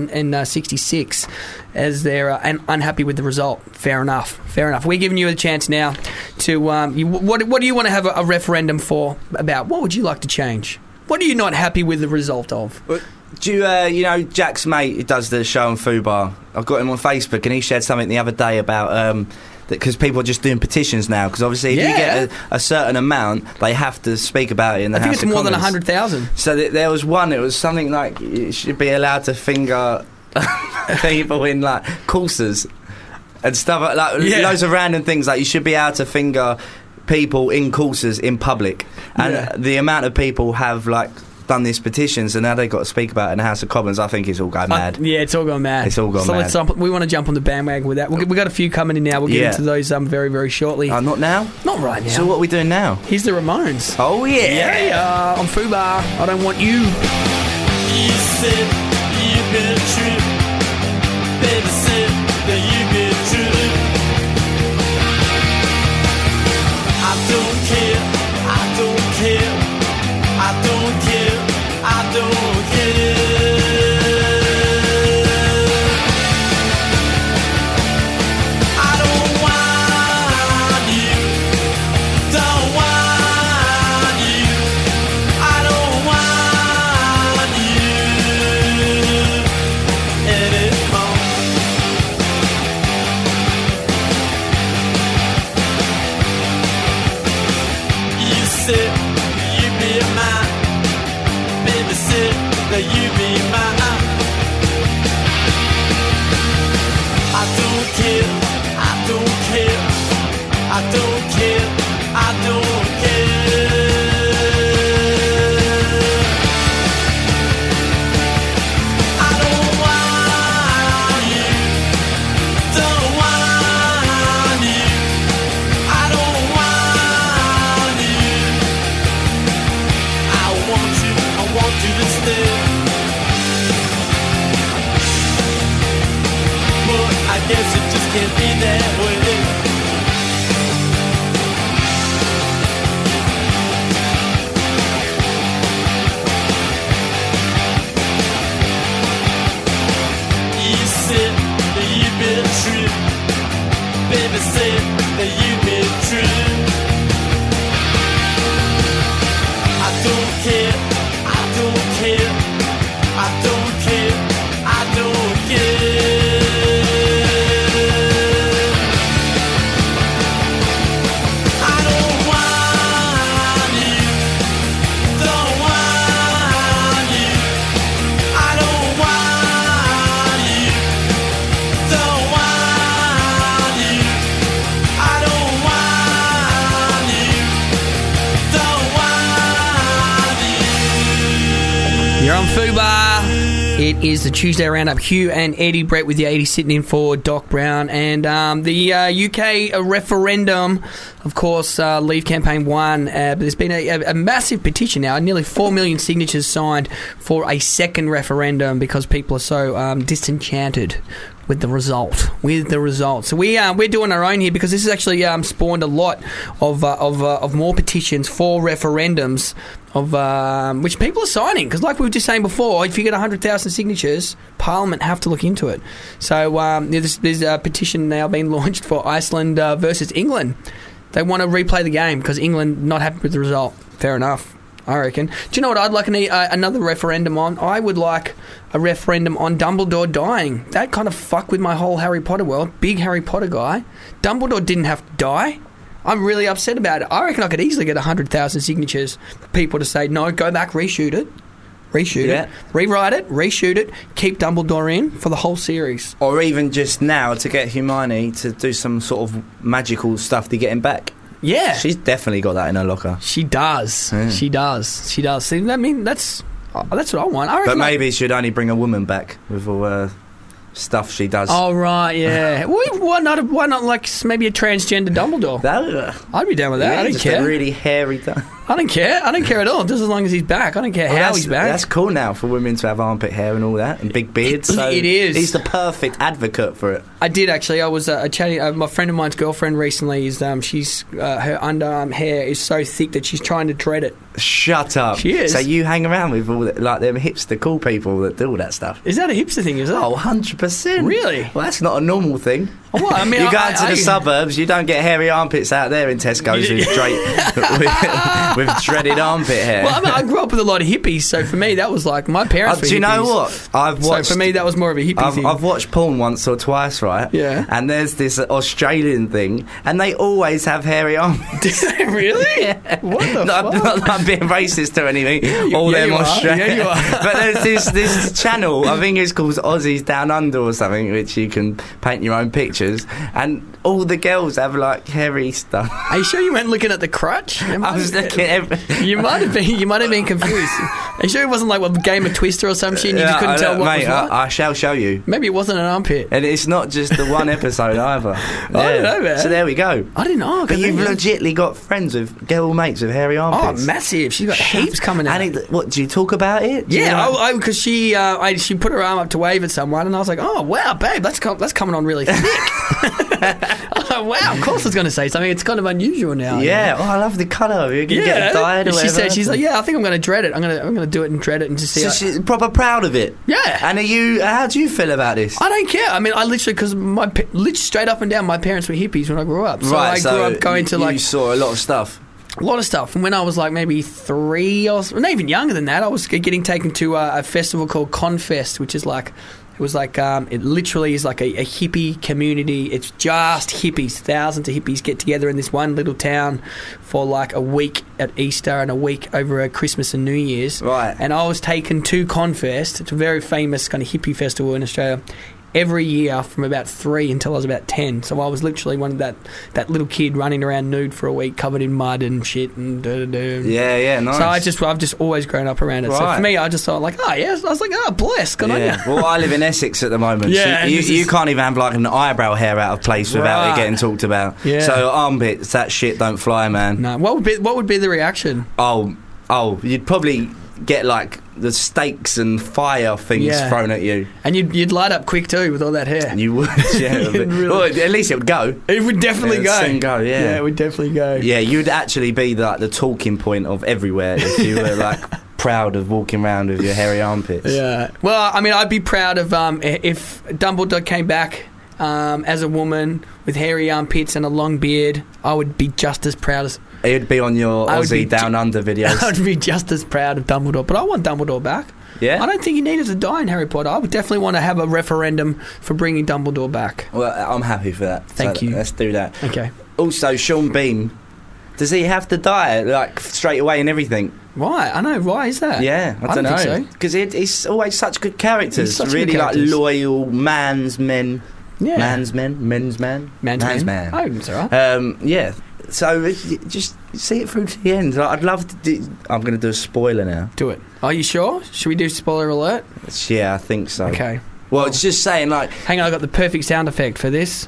1066 as they're unhappy with the result. Fair enough. We're giving you a chance now to, what do you want to have a referendum for about? What would you like to change? What are you not happy with the result of? Do you, Jack's mate who does the show on Fubar, I've got him on Facebook and he shared something the other day about... because people are just doing petitions now. Because obviously, if you get a certain amount, they have to speak about it in the House of Commons. I think it's more than 100,000. So there was one. It was something like you should be allowed to finger people in like courses and stuff like loads of random things. Like you should be able to finger people in courses in public, and the amount of people have like. Done these petitions and now they've got to speak about it in the House of Commons. I think it's all going mad. It's all gone mad. So we want to jump on the bandwagon with that. We've got a few coming in now. We'll get into those very, very shortly. Not now? Not right now. So what are we doing now? Here's the Ramones. Oh yeah. Yeah, on Fubar. I Don't Want You. You said you been true. Baby said that you been true. I don't care. I don't care. I don't care. I don't care. I don't want you. Don't want you. I don't want you anymore. You said you be mine. Baby said that you be mine. I don't care, I don't care, I don't care, I don't care. I guess it just can't be that way. You said that you've been true. Baby said that you've been true. I don't care, I don't care, I don't care, I don't care. I don't want you, don't want you. I don't want you, don't want you. I don't want you, don't want you. You're on Fubar. It is the Tuesday Roundup. Hugh and Eddie, Brett with the 80 sitting in for Doc Brown. And the UK referendum, of course, Leave campaign won. But there's been a massive petition now, nearly 4 million signatures signed for a second referendum because people are so disenchanted with the result. So we're doing our own here because this has actually spawned a lot of more petitions for referendums of which people are signing because, like we were just saying before, if you get 100,000 signatures, Parliament have to look into it. So there's a petition now being launched for Iceland versus England. They want to replay the game because England not happy with the result. Fair enough, I reckon. Do you know what I'd like another referendum on? I would like a referendum on Dumbledore dying. That kind of fucked with my whole Harry Potter world. Big Harry Potter guy. Dumbledore didn't have to die. I'm really upset about it. I reckon I could easily get 100,000 signatures for people to say, no, go back, reshoot it, rewrite it, reshoot it, keep Dumbledore in for the whole series. Or even just now to get Hermione to do some sort of magical stuff to get him back. Yeah. She's definitely got that in her locker. She does. Yeah. She does. See, I mean, that's what I want. I reckon but maybe she'd only bring a woman back with all stuff she does. Oh, right, yeah. Why not like maybe a transgender Dumbledore? I'd be down with that. Yeah, I don't just care. A really hairy I don't care. I don't care at all. Just as long as he's back. I don't care how he's back. That's cool now for women to have armpit hair and all that and big beards. So it is. He's the perfect advocate for it. I did actually. I was chatting. My friend of mine's girlfriend recently is she's her underarm hair is so thick that she's trying to dread it. Shut up. She is. So you hang around with all like them hipster cool people that do all that stuff. Is that a hipster thing? Is it? Oh, 100%. Really? Well, that's not a normal thing. Oh, well, I mean, you go into the suburbs, you don't get hairy armpits out there in Tesco's with dreaded armpit hair. Well, I mean, I grew up with a lot of hippies, so for me that was like my parents were hippies. Do you know what? So for me that was more of a hippie thing. I've watched porn once or twice, right? Yeah. And there's this Australian thing, and they always have hairy armpits. Really? Yeah. What the fuck? Not being racist or anything. All them Australians. Yeah, you are. But there's this channel, I think it's called Aussies Down Under or something, which you can paint your own pictures, and all the girls have like hairy stuff. Are you sure you weren't looking at the crotch? I was looking at You might have been confused. Are you sure it wasn't like a game of Twister or some shit and you just couldn't tell what mate, was what? I shall show you. Maybe it wasn't an armpit. And it's not just the one episode either. I don't know, man. So there we go. I didn't know. But you've legitly got friends with girl mates with hairy armpits. Oh, massive. She's got heaps coming out. And what, do you talk about it? Yeah, because she put her arm up to wave at someone and I was like, oh, wow, babe, that's coming on really thick. I was like, wow, of course I was going to say something. It's kind of unusual now. Yeah, I love the colour. You can get it dyed or whatever. She's like, yeah, I think I'm going to dread it. I'm going to do it and dread it and just see. So she's proper proud of it. Yeah. And how do you feel about this? I don't care. I mean, I literally, because straight up and down, my parents were hippies when I grew up. So right, I grew up going to like. You saw a lot of stuff. A lot of stuff. And when I was like maybe 3 or not even younger than that, I was getting taken to a festival called Confest, which is like. It was like, it literally is like a hippie community. It's just hippies. Thousands of hippies get together in this one little town for like a week at Easter and a week over Christmas and New Year's. Right. And I was taken to Confest. It's a very famous kind of hippie festival in Australia. Every year from about 3 until I was about 10. So I was literally one of that little kid running around nude for a week, covered in mud and shit and Yeah, nice. So I've just always grown up around it. Right. So for me, I just thought like, oh yeah, I was like, oh bless, good on you. Well, I live in Essex at the moment. Yeah, so you can't even have like an eyebrow hair out of place without it getting talked about. Yeah. So armpits, that shit don't fly, man. No. What would be the reaction? Oh, you'd probably get like the stakes and fire things Yeah. thrown at you. And you'd light up quick too with all that hair. You would, yeah. Well, at least it would go. It would definitely It would go. soon go, yeah. Yeah, it would definitely go. Yeah, you'd actually be the talking point of everywhere if you were like proud of walking around with your hairy armpits. Yeah. Well, I mean, I'd be proud of if Dumbledore came back as a woman with hairy armpits and a long beard. I would be just as proud as. It'd be on your I would Aussie be Down Under videos. I'd be just as proud of Dumbledore, but I want Dumbledore back. Yeah? I don't think he needed to die in Harry Potter. I would definitely want to have a referendum for bringing Dumbledore back. Well, I'm happy for that. Thank you. Let's do that. Okay. Also, Sean Bean, does he have to die like straight away and everything? Why? I know. Why is that? Yeah, I don't know. think so. Because he's always such good characters. He's such really good characters. like loyal men's man. Yeah. Man's man. Oh, it's all right. Yeah. So just see it through to the end. Like, I'd love to do. I'm going to do a spoiler now. Do it. Are you sure? Should we do spoiler alert? Yeah, I think so. Okay. Well, it's just saying, like... Hang on, I got the perfect sound effect for this.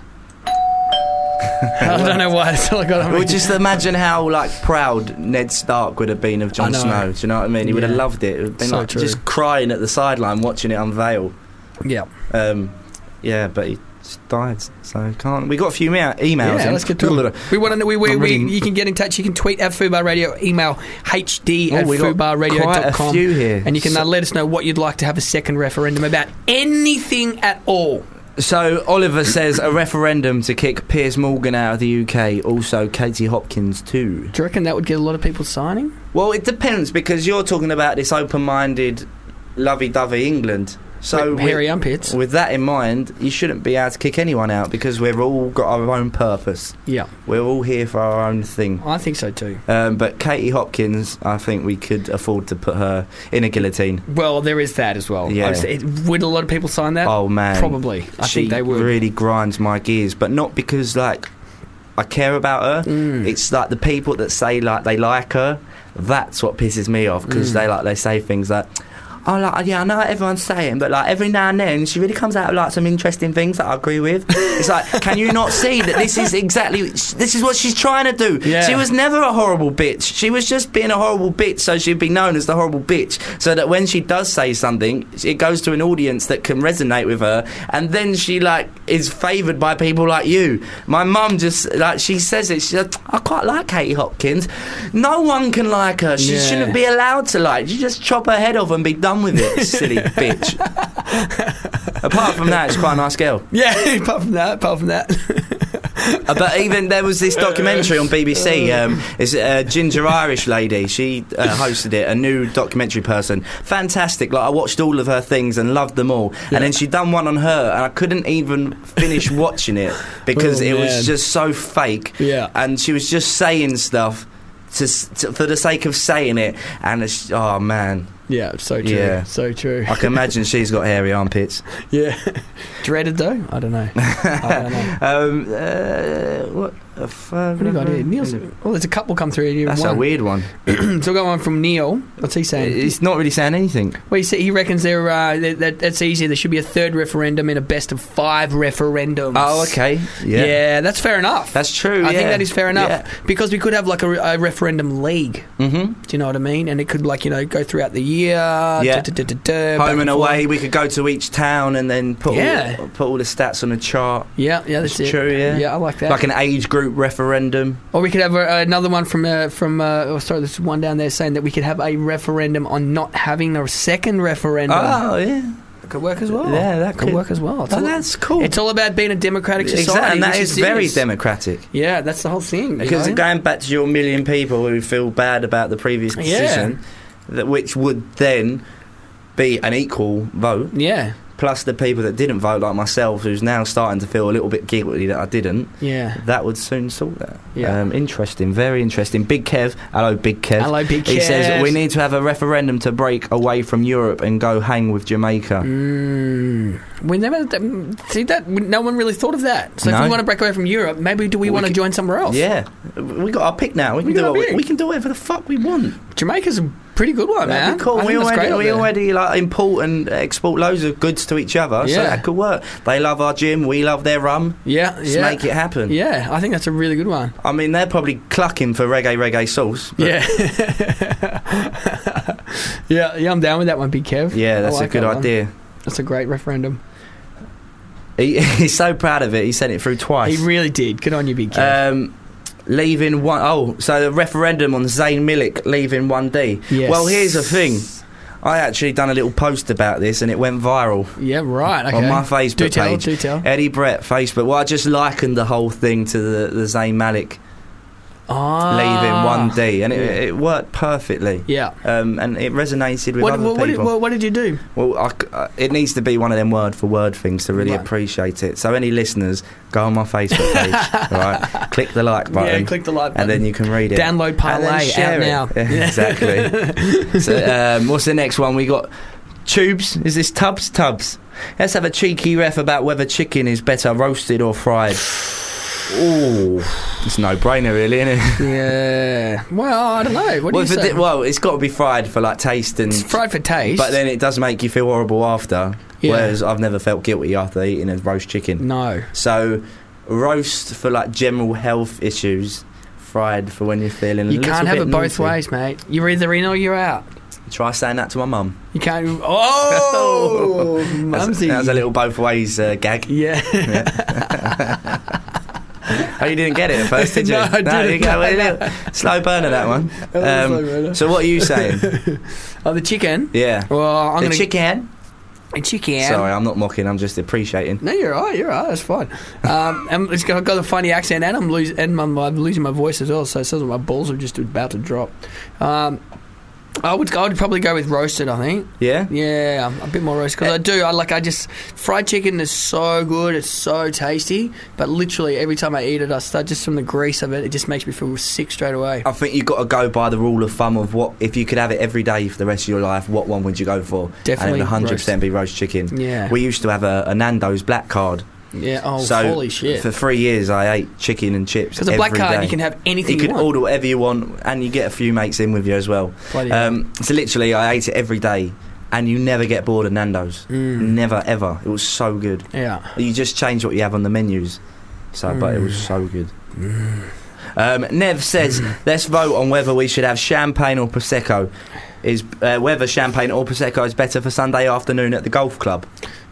I don't know why. That's all I got. Well, just imagine how, like, proud Ned Stark would have been of Jon I know. Snow. Do you know what I mean? He would have Yeah. loved it. It would have been So like true. just crying at the sideline watching it unveil. Yeah. Yeah, but he just died, so can't... We got a few emails Yeah, in. let's get to it. We want to know. I'm reading- You can get in touch. You can tweet at Fubar Radio, email hd at we got fubarradio.com. quite a few here. And you can let us know what you'd like to have a second referendum about anything at all. So Oliver says a referendum to kick Piers Morgan out of the UK. Also Katie Hopkins too. Do you reckon that would get a lot of people signing? Well, it depends because you're talking about this open-minded, lovey-dovey England. So Hairy armpits. With that in mind, you shouldn't be able to kick anyone out because we've all got our own purpose. Yeah. We're all here for our own thing. I think so too. But Katie Hopkins, I think we could afford to put her in a guillotine. Well, there is that as well. Yeah. Would a lot of people sign that? Oh man, Probably. I she think they would. really grinds my gears, but not because like I care about her. It's like the people that say like they like her. That's what pisses me off because they say things like, oh, like, yeah, I know what everyone's saying, but like every now and then she really comes out with like some interesting things that I agree with. It's like, can you not see that this is what she's trying to do? Yeah. She was never a horrible bitch. She was just being a horrible bitch so she'd be known as the horrible bitch, so that when she does say something, it goes to an audience that can resonate with her, and then she like is favoured by people like you. My mum just like, she says it, she's like, I quite like Katie Hopkins. No one can like her. She Yeah. shouldn't be allowed to like. You just chop her head off and be done with it, silly bitch. Apart from that, it's quite a nice girl. Yeah, apart from that. But even there was this documentary on BBC. It's a ginger Irish lady. She hosted it. A new documentary person. Fantastic. Like I watched all of her things and loved them all. And then she done one on her, and I couldn't even finish watching it because it was just so fake. Yeah. And she was just saying stuff for the sake of saying it. And it's, oh man. Yeah, so true. Yeah. So true. I can imagine she's got hairy armpits. Yeah. Dreaded though? I don't know. What the fuck? What do you got here? Neil's. Oh, there's a couple come through here. That's a weird one. So I got one from Neil. What's he saying? It's not really saying anything. Well, he reckons that's easy. There should be a third referendum in a best of 5 referendums. Oh, okay. Yeah, that's fair enough. That's true. I think that is fair enough Yeah. because we could have like a referendum league. Mm-hmm. Do you know what I mean? And it could go throughout the year. Yeah. Home and away. forth. We could go to each town and then put all the stats on a chart. Yeah, that's it. True. Yeah. Yeah, I like that. Like an age group referendum. Or we could have another one there's one down there saying that we could have a referendum on not having a second referendum. Oh yeah. Could work as well. Yeah, that could work as well. That's cool. It's all about being a democratic society. Exactly, and that which is it very is. democratic. Yeah, that's the whole thing. Because going back to your million people who feel bad about the previous decision, which would then be an equal vote. Yeah. Plus the people that didn't vote, like myself, who's now starting to feel a little bit guilty that I didn't. Yeah. That would soon sort that. Yeah. Interesting, very interesting. Big Kev, hello Big Kev. Hello, Big He Kev. says we need to have a referendum to break away from Europe and go hang with Jamaica. We never see that. No one really thought of that. So if No. we want to break away from Europe, maybe we want to join somewhere else? Yeah, we got our pick now. We can do whatever the fuck we want. Jamaica's a pretty good one, man. That'd be cool. I We think that's great already, up there. like import and export loads of goods to each other, so Yeah. that could work. They love our gym, we love their rum. Yeah, Just make it happen. Yeah, I think that's a really good one. I mean, they're probably clucking for reggae sauce. But Yeah. Yeah, I'm down with that one, Big Kev. Yeah, that's I like a good that one. idea. That's a great referendum. He's so proud of it. He sent it through twice. He really did. Good on you, Big Kev. Leaving one. Oh, so the referendum on Zayn Milik leaving 1D. Yes. Well, here's the thing. I actually done a little post about this and it went viral. Yeah, right. Okay. On my Facebook page. Do tell. Eddie Brett Facebook. Well, I just likened the whole thing to the Zayn Malik leaving 1D, and it worked perfectly. Yeah. And it resonated with other people. What did you do? Well, it needs to be one of them word for word things to really appreciate it. So any listeners, go on my Facebook page, all right? Click the like button. Yeah, click the like button. And then you can read it. Download Parlay out now. Yeah, exactly. So, what's the next one? We got Tubes. Is this Tubbs? Let's have a cheeky ref about whether chicken is better roasted or fried. Ooh, it's a no-brainer, really, isn't it? Yeah. Well, I don't know. What do you say? Well, it's got to be fried for like taste and. It's fried for taste, but then it does make you feel horrible after. Yeah. Whereas I've never felt guilty after eating a roast chicken. No. So, roast for like general health issues, fried for when you're feeling. You can't have it both naughty. ways, mate. You're either in or you're out. Try saying that to my mum. You can't. Oh, mumsy. That was a little both ways gag. Yeah. Oh, you didn't get it at first, did you? No, I didn't. You go, slow burner, that one. Slow burner. So what are you saying? Oh, the chicken? Yeah. Well, chicken? A chicken. Sorry, I'm not mocking, I'm just appreciating. No, you're right, that's fine. And it's got a funny accent, and I'm losing my voice as well, so it says my balls are just about to drop. I would probably go with roasted, I think. Yeah? Yeah, a bit more roasted. Because fried chicken is so good, it's so tasty, but literally every time I eat it, I start just from the grease of it, it just makes me feel sick straight away. I think you've got to go by the rule of thumb of what, if you could have it every day for the rest of your life, what one would you go for? Definitely and it would 100% be roast chicken. Yeah. We used to have a Nando's black card. Yeah, so holy shit. For 3 years I ate chicken and chips because a black card, you can have anything you want. You can order whatever you want, and you get a few mates in with you as well. So literally I ate it every day, and you never get bored of Nando's. Never, ever. It was so good. Yeah. You just change what you have on the menus. But it was so good. Nev says, let's vote on whether we should have champagne or Prosecco. Whether champagne or Prosecco is better for Sunday afternoon at the golf club.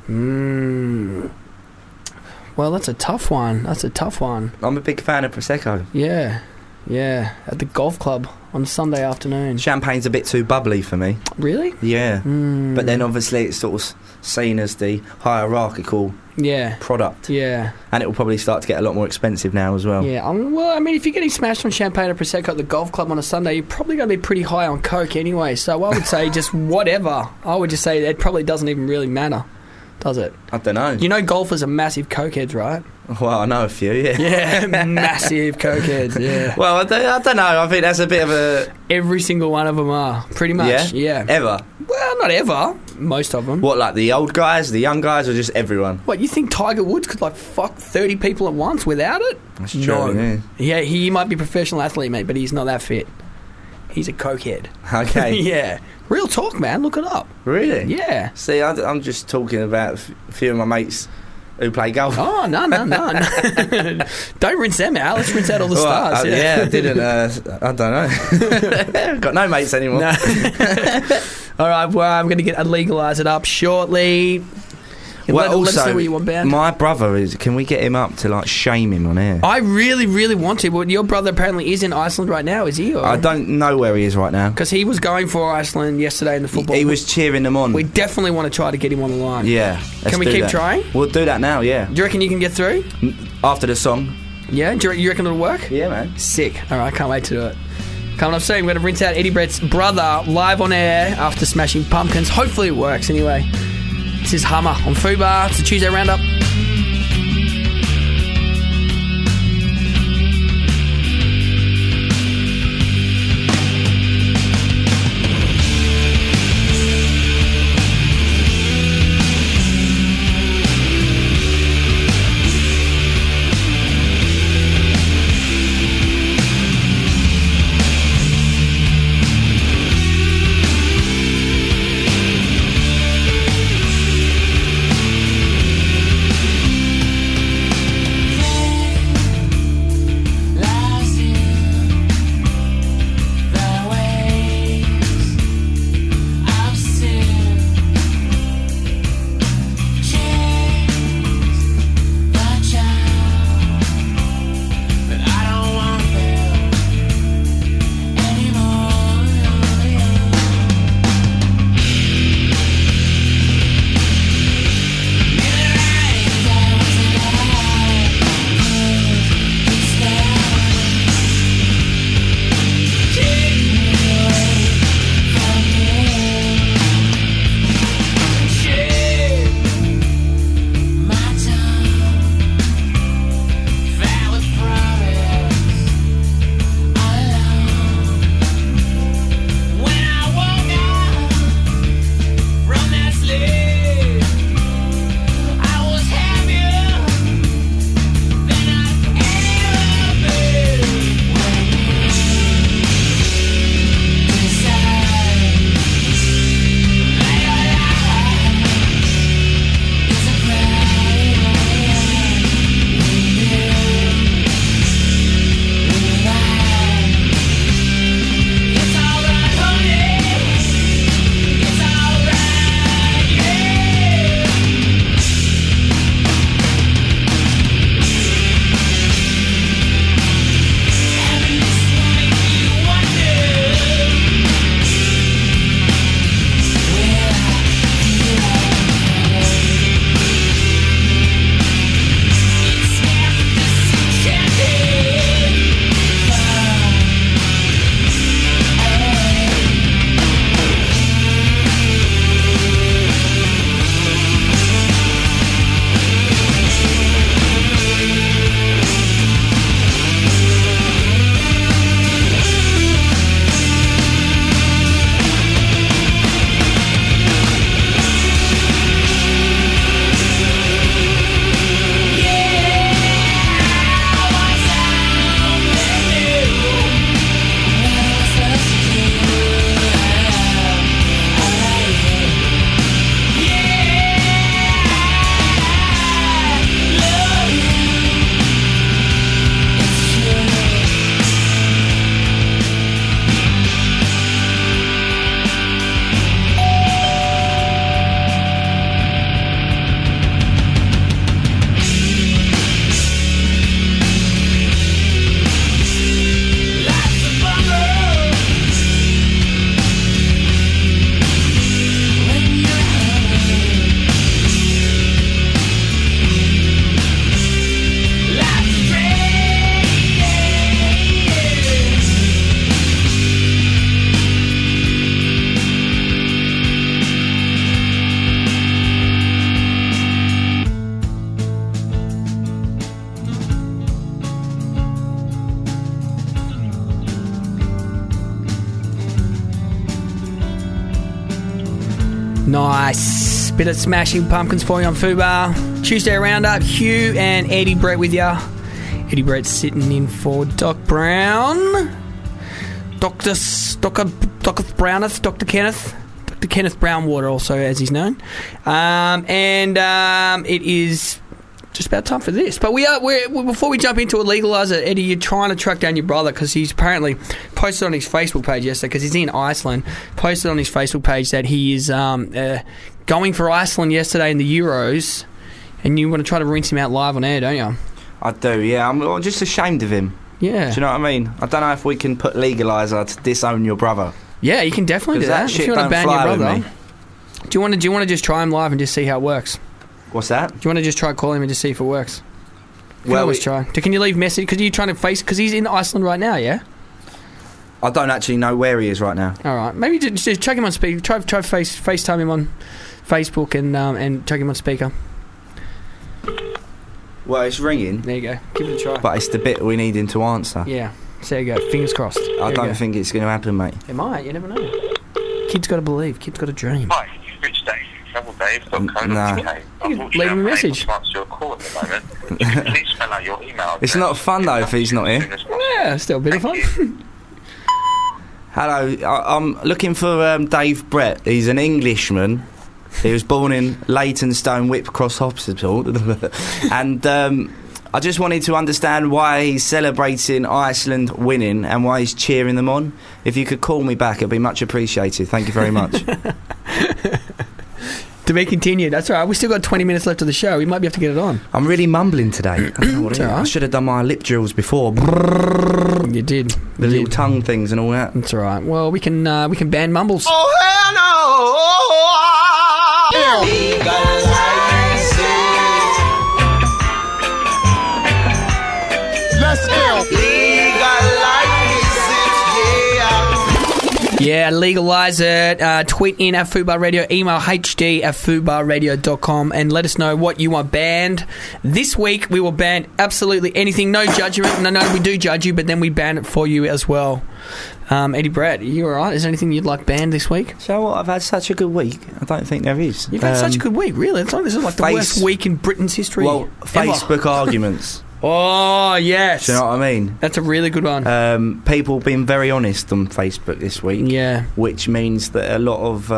Well, that's a tough one. I'm a big fan of Prosecco. Yeah. At the golf club on Sunday afternoon. Champagne's a bit too bubbly for me. Really? Yeah. But then obviously it's sort of seen as the hierarchical product. Yeah. And it will probably start to get a lot more expensive now as well. Yeah. If you're getting smashed on champagne or Prosecco at the golf club on a Sunday, you're probably going to be pretty high on Coke anyway. So I would say just whatever. I would just say it probably doesn't even really matter. Does it? I don't know. You know golfers are massive cokeheads, right? Well, I know a few, yeah. Yeah, massive cokeheads, yeah. Well, I don't know. I think that's a bit of a... Every single one of them are, pretty much, yeah. Ever? Well, not ever. Most of them. What, like the old guys, the young guys, or just everyone? What, you think Tiger Woods could, fuck 30 people at once without it? That's true, no. Yeah, he might be a professional athlete, mate, but he's not that fit. He's a cokehead. Okay. Yeah. Real talk, man. Look it up. Really? Yeah. See, I'm just talking about a few of my mates who play golf. Oh, no. Don't rinse them out. Let's rinse out all the stars. I didn't. I don't know. Got no mates anymore. No. All right, well, I'm going to legalise it up shortly. Let us know what you want, Ben. My brother can we get him up to shame him on air? I really, really want to, but your brother apparently is in Iceland right now, is he? Or? I don't know where he is right now. Because he was going for Iceland yesterday in the football. He was cheering them on. We definitely want to try to get him on the line. Yeah. Can we keep trying? We'll do that now, yeah. Do you reckon you can get through? After the song. Yeah? Do you reckon it'll work? Yeah, man. Sick. All right, I can't wait to do it. Coming up soon, we're going to rinse out Eddie Brett's brother live on air after Smashing Pumpkins. Hopefully it works anyway. This is Hummer on Fubar. It's the Tuesday Roundup. Nice. Bit of Smashing Pumpkins for you on Fubar. Tuesday Roundup. Hugh and Eddie Brett with ya. Eddie Brett's sitting in for Doc Brown. Dr. Browneth, Dr. Kenneth. Dr. Kenneth Brownwater, also as he's known. It is just about time for this. But before we jump into a legaliser, Eddie, you're trying to track down your brother because he's apparently posted on his Facebook page yesterday, because he's in Iceland, posted on his Facebook page that he is going for Iceland yesterday in the Euros, and you want to try to rinse him out live on air, don't you? I do, yeah. I'm just ashamed of him. Yeah. Do you know what I mean? I don't know if we can put legaliser to disown your brother. Yeah, you can definitely do that. Shit if you want to ban don't your fly with brother. me. Do you want to just try him live and just see how it works? What's that? Do you want to just try calling him and just see if it works? You Well, can always try. Can you leave message? Because you're trying to because he's in Iceland right now, yeah? I don't actually know where he is right now. All right. Maybe just check him on speaker. Try FaceTime him on Facebook and check him on speaker. Well, it's ringing. There you go. Give it a try. But it's the bit we need him to answer. Yeah. So there you go. Fingers crossed. I don't think it's going to happen, mate. It might. You never know. Kids got to believe. Kids got to dream. Hi, you've reached Dave. TravelDave.co.uk. You can leave him a message. To answer your call at the moment. You can please spell out your email. It's not fun, though, if he's not here. Yeah, still a bit of fun. Hello, I'm looking for Dave Brett. He's an Englishman. He was born in Leytonstone Whipcross Hospital. And I just wanted to understand why he's celebrating Iceland winning and why he's cheering them on. If you could call me back, it'd be much appreciated. Thank you very much. To be continued. That's all right. We've still got 20 minutes left of the show. We might be able to get it on. I'm really mumbling today. I don't know what it is. I should have done my lip drills before. You did. The little tongue things and all that. That's all right. Well, we can ban mumbles. Oh, hell no! Let's go. Yeah, legalise it. Tweet in at Fubar Radio, email hd@fubarradio.com and let us know what you want banned. This week we will ban absolutely anything. No judgment. No, we do judge you, but then we ban it for you as well. Eddie Brett, are you alright? Is there anything you'd like banned this week? So what? I've had such a good week. I don't think there is. You've had such a good week, really? It's like this is like the worst week in Britain's history. Well, Facebook arguments. Oh, yes. Do you know what I mean? That's a really good one. People have been very honest on Facebook this week. Yeah. Which means that a lot of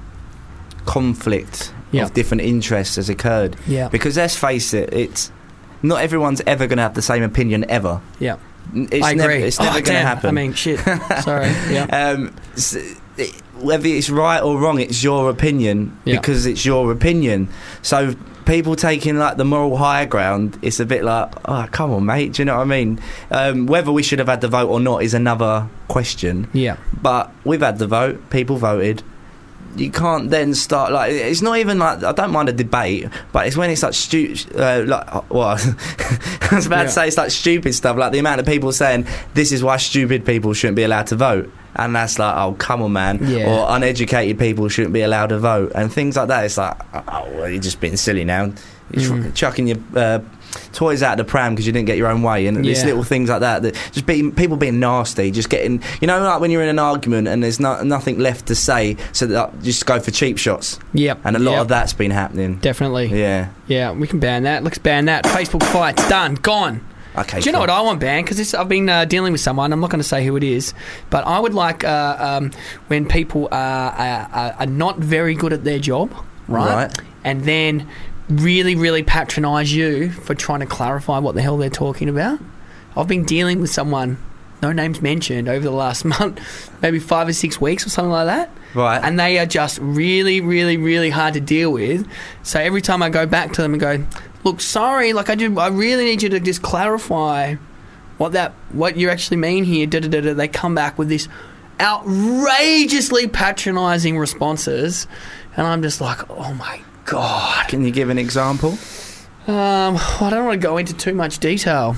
conflict of different interests has occurred. Yeah. Because let's face it, it's not everyone's ever going to have the same opinion ever. Yeah. I agree. It's never going to happen. I mean, shit. Sorry. Yeah. Whether it's right or wrong, it's your opinion because it's your opinion. So people taking like the moral high ground, it's a bit like, oh, come on, mate. Do you know what I mean? Whether we should have had the vote or not is another question. Yeah. But we've had the vote. People voted. You can't then start like it's not even like I don't mind a debate, but it's when it's like I was about to say it's like stupid stuff, like the amount of people saying this is why stupid people shouldn't be allowed to vote, and that's like, oh, come on, man. Or uneducated people shouldn't be allowed to vote and things like that. It's like, oh, well, you're just being silly now. You're chucking your toys out of the pram because you didn't get your own way, and these little things like that just people being nasty, just getting, you know, like when you're in an argument and there's nothing left to say, so that just go for cheap shots. And a lot of that's been happening. Definitely. Yeah, we can ban that. Let's ban that. Facebook fights done, gone. Okay. Do you know what I want banned? Because I've been dealing with someone. I'm not going to say who it is, but I would like when people are not very good at their job, right? And then really, really patronise you for trying to clarify what the hell they're talking about. I've been dealing with someone, no names mentioned, over the last month, maybe 5 or 6 weeks or something like that. Right. And they are just really, really, really hard to deal with. So every time I go back to them and go, look, sorry, like I really need you to just clarify what you actually mean here. They come back with this outrageously patronising responses, and I'm just like, oh my God. Can you give an example? I don't want to go into too much detail.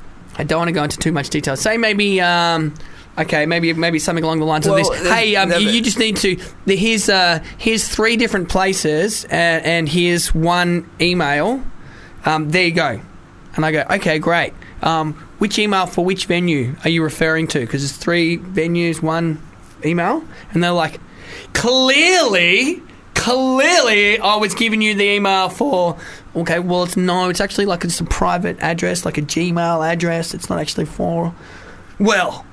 Say maybe, maybe something along the lines of this. Hey, you just need to. Here's 3 different places, and here's 1 email. There you go. And I go, okay, great. Which email for which venue are you referring to? Because there's 3 venues, 1 email, and they're like, clearly clearly I was giving you the email for. Okay, well, it's actually like it's a private address, like a Gmail address. It's not actually for. Well,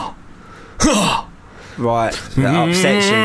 Right, that upsets you,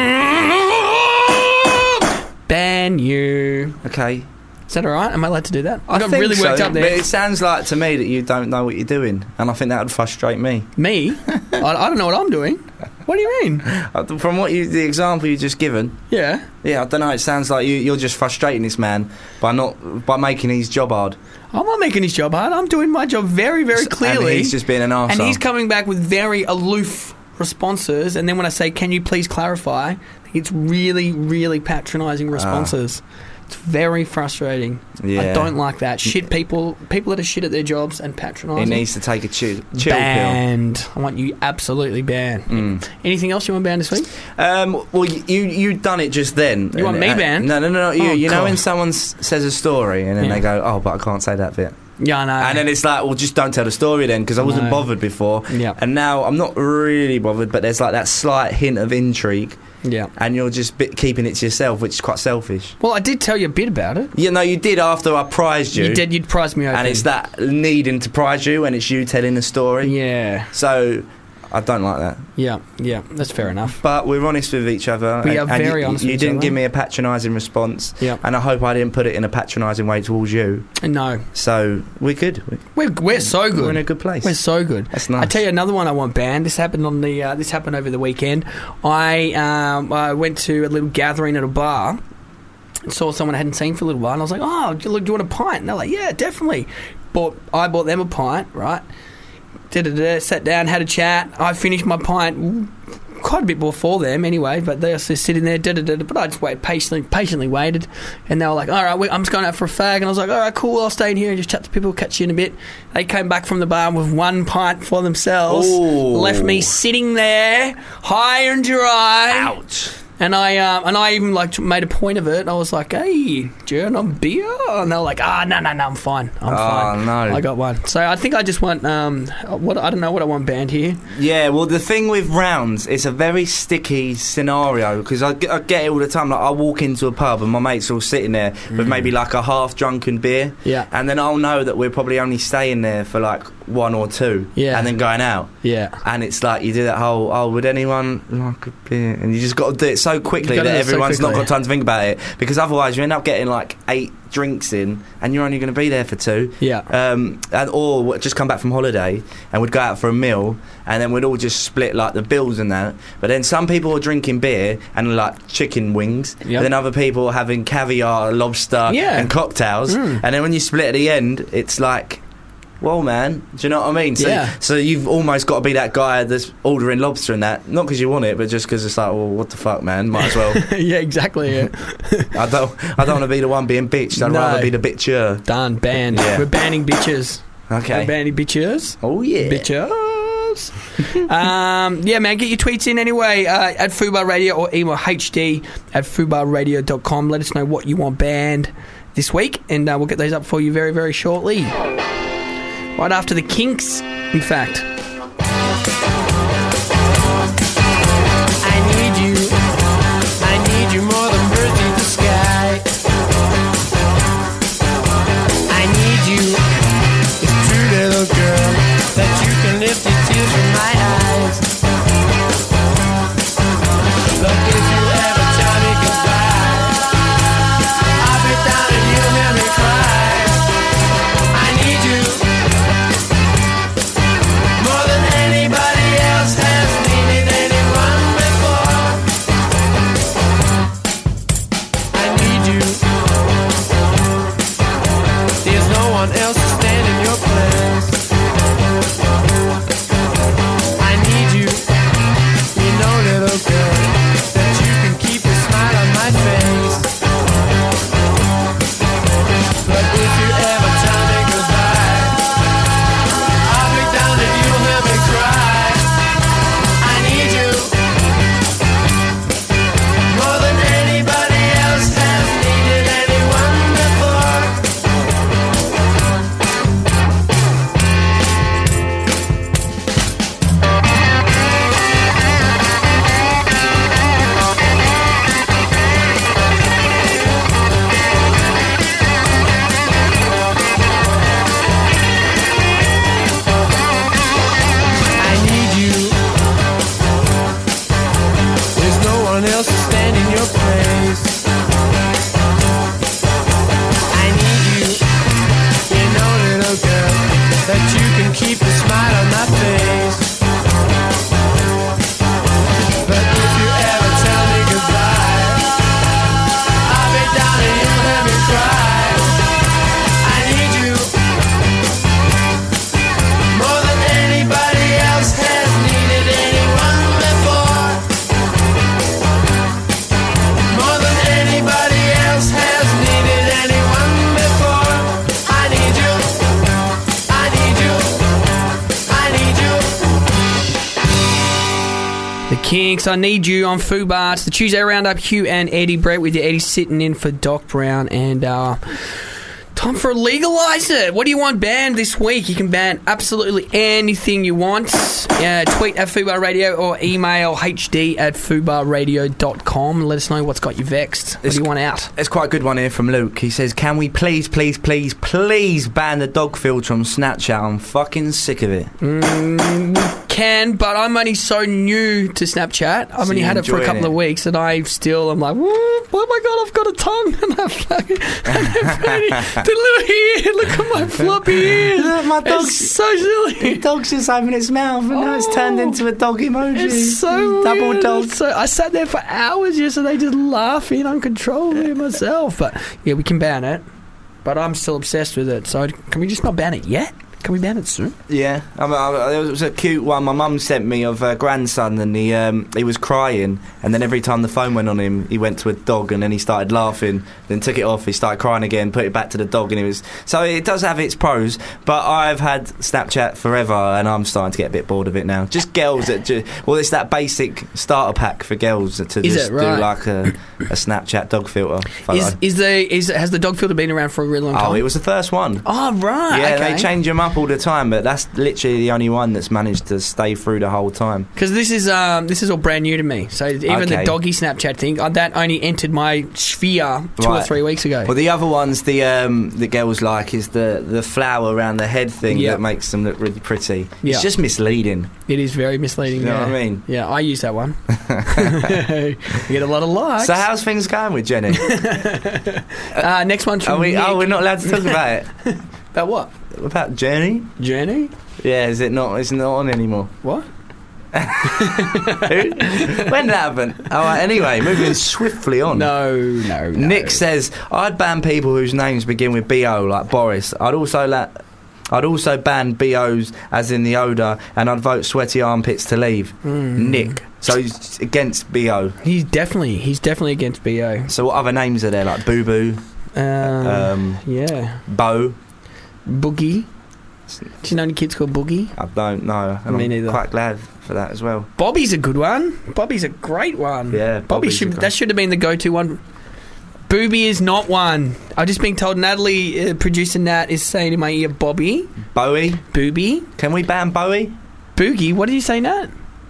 does it? Ban you. Okay. Is that all right? Am I allowed to do that? I got think really worked so, up there. But it sounds like to me that you don't know what you're doing, and I think that would frustrate me. Me? I don't know what I'm doing. What do you mean? From the example you just given. Yeah. Yeah, I don't know. It sounds like you're just frustrating this man by making his job hard. I'm not making his job hard. I'm doing my job very, very clearly. And he's just being an arsehole. And he's coming back with very aloof responses. And then when I say, "Can you please clarify?" it's really, really patronising responses. It's very frustrating. Yeah. I don't like that. Shit people that are shit at their jobs and patronising. He needs to take a chill banned. pill. I want you absolutely banned. Anything else you want banned this week? Well, you done it just then. You want me banned? No. You, Oh, you know God. when someone says a story and then they go, "Oh, but I can't say that bit." Yeah, I know. And then it's like, well, just don't tell the story then, because I wasn't No. bothered before. Yeah. And now I'm not really bothered, but there's like that slight hint of intrigue. Yeah. And you're just keeping it to yourself, which is quite selfish. Well, I did tell you a bit about it. Yeah, no, you did after I prized you. You did. You'd prize me open. And it's that needing to prize you, and it's you telling the story. Yeah. So I don't like that. Yeah, that's fair enough. But we're honest with each other. We are very you, honest with You each didn't other. give me a patronising response. Yeah. And I hope I didn't put it in a patronising way towards you. No. So we're good. We're so good. We're in a good place. We're so good. That's nice. I tell you another one I want banned. This happened on the. This happened over the weekend. I went to a little gathering at a bar. And saw someone I hadn't seen for a little while, and I was like, "Oh, do you want a pint?" And they're like, "Yeah, definitely." I bought them a pint, right? Sat down, had a chat. I finished my pint quite a bit before them anyway, but they were just sitting there, but I just patiently waited, and they were like, "All right, I'm just going out for a fag," and I was like, "All right, cool, I'll stay in here and just chat to people, catch you in a bit." They came back from the bar with one pint for themselves, left me sitting there high and dry. Ouch. And I even made a point of it. I was like, "Hey, do you want a beer?" And they were like, no, I'm fine. I'm fine. No. I got one. So I think I just want I don't know what I want banned here. Yeah, well, the thing with rounds, it's a very sticky scenario, because I get it all the time. Like, I walk into a pub and my mates are all sitting there with maybe like a half-drunken beer. Yeah. And then I'll know that we're probably only staying there for like one or two. Yeah. And then going out. Yeah. And it's like you do that whole, would anyone like a beer? And you just got to do it so quickly You gotta that do it so everyone's not quickly. got time to think about it, because otherwise you end up getting like 8 drinks in and you're only going to be there for 2. Yeah. Or just come back from holiday and we'd go out for a meal and then we'd all just split like the bills and that. But then some people are drinking beer and like chicken wings. Yep. And then other people are having caviar, lobster and cocktails. And then when you split at the end, it's like, well, man, do you know what I mean? So, Yeah. so you've almost got to be that guy that's ordering lobster and that, not because you want it, but just because it's like, well, what the fuck, man? Might as well. Yeah, exactly. Yeah. I don't want to be the one being bitched. I'd No. rather be the bitcher. Done. Banned. Yeah. We're banning bitches. Okay. We're banning bitches. Oh yeah. Bitches. Yeah, man, get your tweets in anyway at Fubar Radio or email hd@fubarradio.com. Let us know what you want banned this week, and we'll get those up for you very, very shortly. Right after the Kinks, in fact. I need you more than birds in the sky. I need you, it's true, little girl, that you can lift the tears from my eyes. Look, if you ever tell me goodbye, I'll be down and you'll hear me cry. I need you more Kinks, I Need You on Fubar. It's the Tuesday Roundup. Hugh and Eddie. Brett with you. Eddie sitting in for Doc Brown. And time for a Legalise It. What do you want banned this week? You can ban absolutely anything you want. Tweet at Fubar Radio or email hd@fubarradio.com. Let us know what's got you vexed. What do you want out? It's quite a good one here from Luke. He says, can we please ban the dog filter on Snapchat? I'm fucking sick of it. We can, but I'm only so new to Snapchat. I've only had it for a couple of weeks, and I'm like, oh my god, I've got a tongue, and I've fucking the little ear. Look at my floppy ears. My dog's it's so silly. The dog's just opened its mouth, and now it's turned into a dog emoji. It's so double weird. dog. So I sat there for hours yesterday just laughing uncontrollably myself. But yeah, we can ban it. But I'm still obsessed with it. So can we just not ban it yet? Can we ban it soon? Yeah, there was a cute one my mum sent me of a grandson, and he was crying, and then every time the phone went on him, he went to a dog, and then he started laughing, then took it off, he started crying again, put it back to the dog, and so it does have its pros. But I've had Snapchat forever, and I'm starting to get a bit bored of it now. Just girls that it's that basic starter pack for girls to just do like a Snapchat dog filter. Has the dog filter been around for a really long time? Oh, it was the first one. Oh, right. Yeah, okay. They change them up all the time, but that's literally the only one that's managed to stay through the whole time. Because this is all brand new to me. So even the doggy Snapchat thing, that only entered my sphere 2 or 3 weeks ago. Well, the other ones the girls like is the flower around the head thing that makes them look really pretty. It's just misleading. It is very misleading. You know what I mean? Yeah, I use that one. You get a lot of likes. So how's things going with Jenny? Next one's from Nick. We're not allowed to talk about it. About what? About Jenny? Jenny? Yeah, it's not on anymore. What? When did that happen? Alright, anyway, moving swiftly on. No. Nick says, I'd ban people whose names begin with B-O, like Boris. I'd also ban B-Os as in the odour, and I'd vote sweaty armpits to leave. Nick. So he's against B-O. He's definitely against B-O. So what other names are there, like Boo Boo? Yeah. Bo? Boogie. Do you know any kids called Boogie? I don't know. Me neither. I'm quite glad for that as well. Bobby's a good one. Bobby's a great one. Yeah, Bobby should have been the go-to one. Booby is not one. I've just been told Natalie, producer Nat, is saying in my ear, Bobby. Bowie? Booby. Can we ban Bowie? Boogie? What did you say, Nat?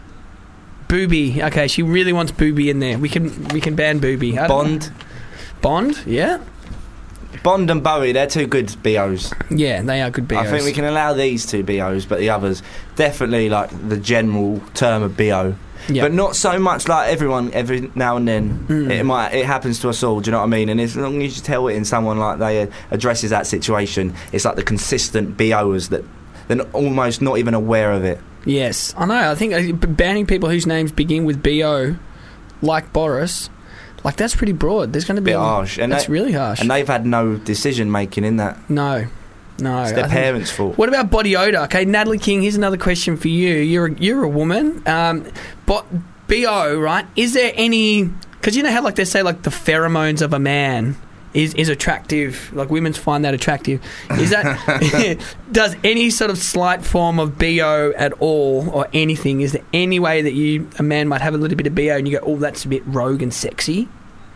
Booby. Okay, she really wants Booby in there. We can ban Booby. Bond? Bond, yeah. Bond and Bowie, they're two good B.O.s. Yeah, they are good B.O.s. I think we can allow these two B.O.s, but the others, definitely like the general term of B.O. Yep. But not so much like everyone every now and then. It happens to us all, do you know what I mean? And as long as you tell it in someone like they addresses that situation, it's like the consistent B.O.s that they're almost not even aware of it. Yes, I know. I think banning people whose names begin with B.O., like Boris... Like, that's pretty broad. There's going to be... Bit harsh. And that's really harsh. And they've had no decision-making in that. No. It's their parents' fault. What about body odour? Okay, Natalie King, here's another question for you. You're a woman. But B.O., right? Is there any... Because you know how, like, they say, like, the pheromones of a man is attractive. Like, women find that attractive. Is that... Does any sort of slight form of B.O. at all, or anything, is there any way that a man might have a little bit of B.O. and you go, oh, that's a bit rogue and sexy?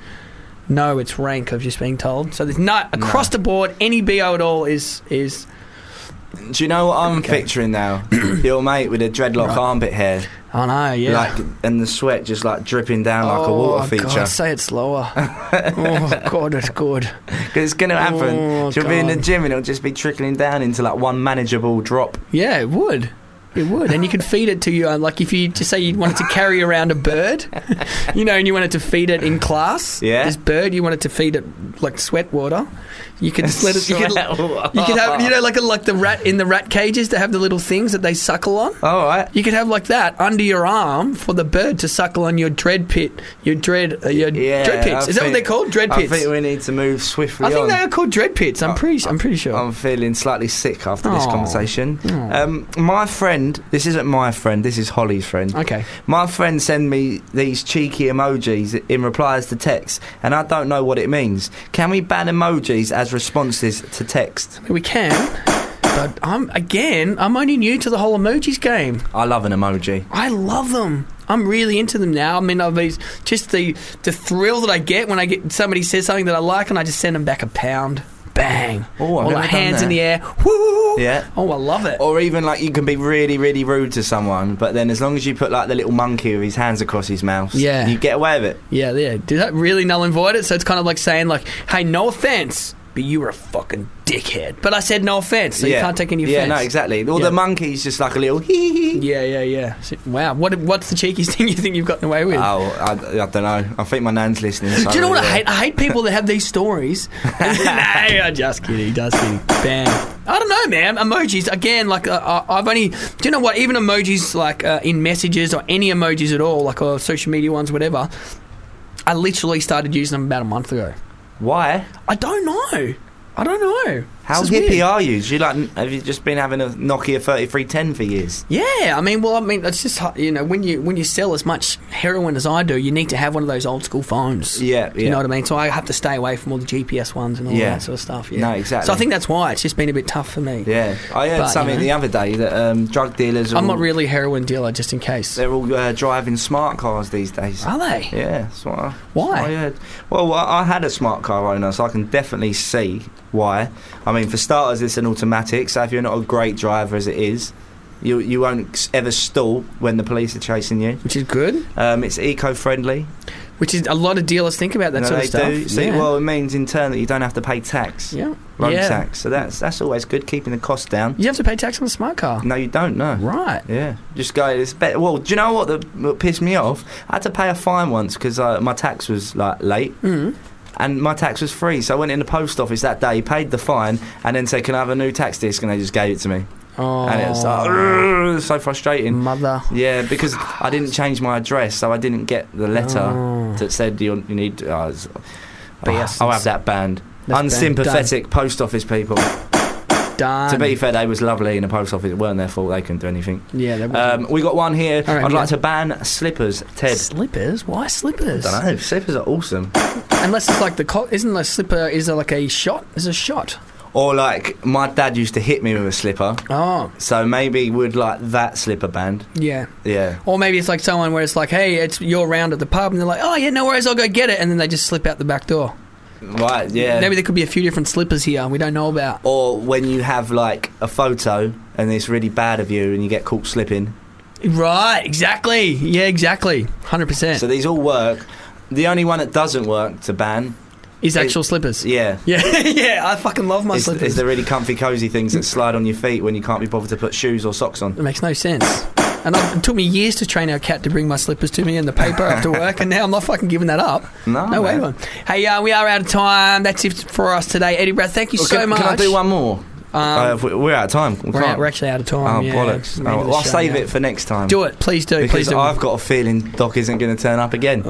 No, it's rank, I've just been told. So there's across the board, any B.O. at all is... Do you know what I'm picturing now? Your mate with a dreadlock armpit hair. I know, yeah. Like, and the sweat just like dripping down like a water feature. God, say it slower. Oh, God, that's good. Because it's going to happen. She'll be in the gym and it'll just be trickling down into like one manageable drop. Yeah, it would. It would. And you could feed it to you, like if you just say you wanted to carry around a bird, you know, and you wanted to feed it in class. Yeah. This bird, you wanted to feed it like sweat water. You could just let it. You could have, you know, like the rat in the rat cages that have the little things that they suckle on. All right. You could have like that under your arm for the bird to suckle on your dread pit, dread pits. Is that what they're called? Dread pits. I think we need to move swiftly. I think they are called dread pits. I'm pretty sure. I'm feeling slightly sick after this conversation. My friend. This isn't my friend, this is Holly's friend. Okay. My friend sent me these cheeky emojis in replies to text, and I don't know what it means. Can we ban emojis as responses to text? We can, but I'm only new to the whole emojis game. I love an emoji. I love them. I'm really into them now. I mean, just the thrill that I get when I get somebody says something that I like, and I just send them back £1. Bang! Oh, all the hands in the air. Woo! Yeah. Oh, I love it. Or even like you can be really, really rude to someone, but then as long as you put like the little monkey with his hands across his mouth, Yeah. you get away with it. Yeah. Do that really null and void it? So it's kind of like saying like, "Hey, no offense, but you were a fucking dickhead." But I said no offense, so you can't take any offense. Yeah, no, exactly. Or the monkey's just like a little hee hee. Yeah. So, wow. What's the cheekiest thing you think you've gotten away with? Oh, I don't know. I think my nan's listening. So Do you know what I hate? I hate people that have these stories. No, just kidding. Bam. I don't know, man. Emojis, again, like, I've only... Do you know what? Even emojis, like, in messages or any emojis at all, like social media ones, whatever, I literally started using them about a month ago. Why? I don't know. How hippie are you? Have you just been having a Nokia 3310 for years? Yeah, it's just, when you sell as much heroin as I do, you need to have one of those old school phones. Yeah. You know what I mean? So I have to stay away from all the GPS ones and all that sort of stuff. Yeah. No, exactly. So I think that's why it's just been a bit tough for me. Yeah. I heard something the other day that drug dealers... I'm not really a heroin dealer, just in case. They're all driving smart cars these days. Are they? Yeah. That's what why? I heard. Well, I had a smart car owner, so I can definitely see why. I mean, for starters, it's an automatic, so if you're not a great driver as it is, you won't ever stall when the police are chasing you. Which is good. It's eco-friendly. Which is, a lot of dealers think about that sort of stuff. Do. See, well, it means in turn that you don't have to pay tax. Yeah. Road tax. So that's always good, keeping the cost down. You have to pay tax on a smart car? No, you don't, no. Right. Yeah. Just go, it's better. Well, do you know what pissed me off? I had to pay a fine once because my tax was, like, late. And my tax was free, so I went in the post office that day, paid the fine, and then said, "Can I have a new tax disc?" And they just gave it to me. Oh. And it was like, so frustrating. Mother. Yeah, because I didn't change my address, so I didn't get the letter that said you need... I'll have that banned. Unsympathetic post office people. Done. To be fair, they was lovely in the post office. It weren't their fault. They couldn't do anything. Yeah. We got one here. Right, I'd like to ban slippers, Ted. Slippers? Why slippers? I don't know. Slippers are awesome. Unless it's like isn't a slipper, is there like a shot? Is a shot? Or like, my dad used to hit me with a slipper. Oh. So maybe we'd like that slipper banned. Yeah. Yeah. Or maybe it's like someone where it's like, hey, you're around at the pub, and they're like, oh yeah, no worries, I'll go get it, and then they just slip out the back door. Right, yeah. Maybe there could be a few different slippers here we don't know about. Or when you have like a photo and it's really bad of you and you get caught slipping. Right, exactly. Yeah, exactly. 100%. So these all work. The only one that doesn't work to ban is actual slippers. Yeah. Yeah, I fucking love my slippers. Is the really comfy, cosy things that slide on your feet when you can't be bothered to put shoes or socks on. It makes no sense. And it took me years to train our cat to bring my slippers to me in the paper after work, and now I'm not fucking giving that up. No way, man. Hey, we are out of time. That's it for us today. Eddie Brad, thank you so much. Can I do one more? We're out of time. We're actually out of time. Oh, bollocks. I'll save it for next time. Do it. Please do. Because I've got a feeling Doc isn't going to turn up again.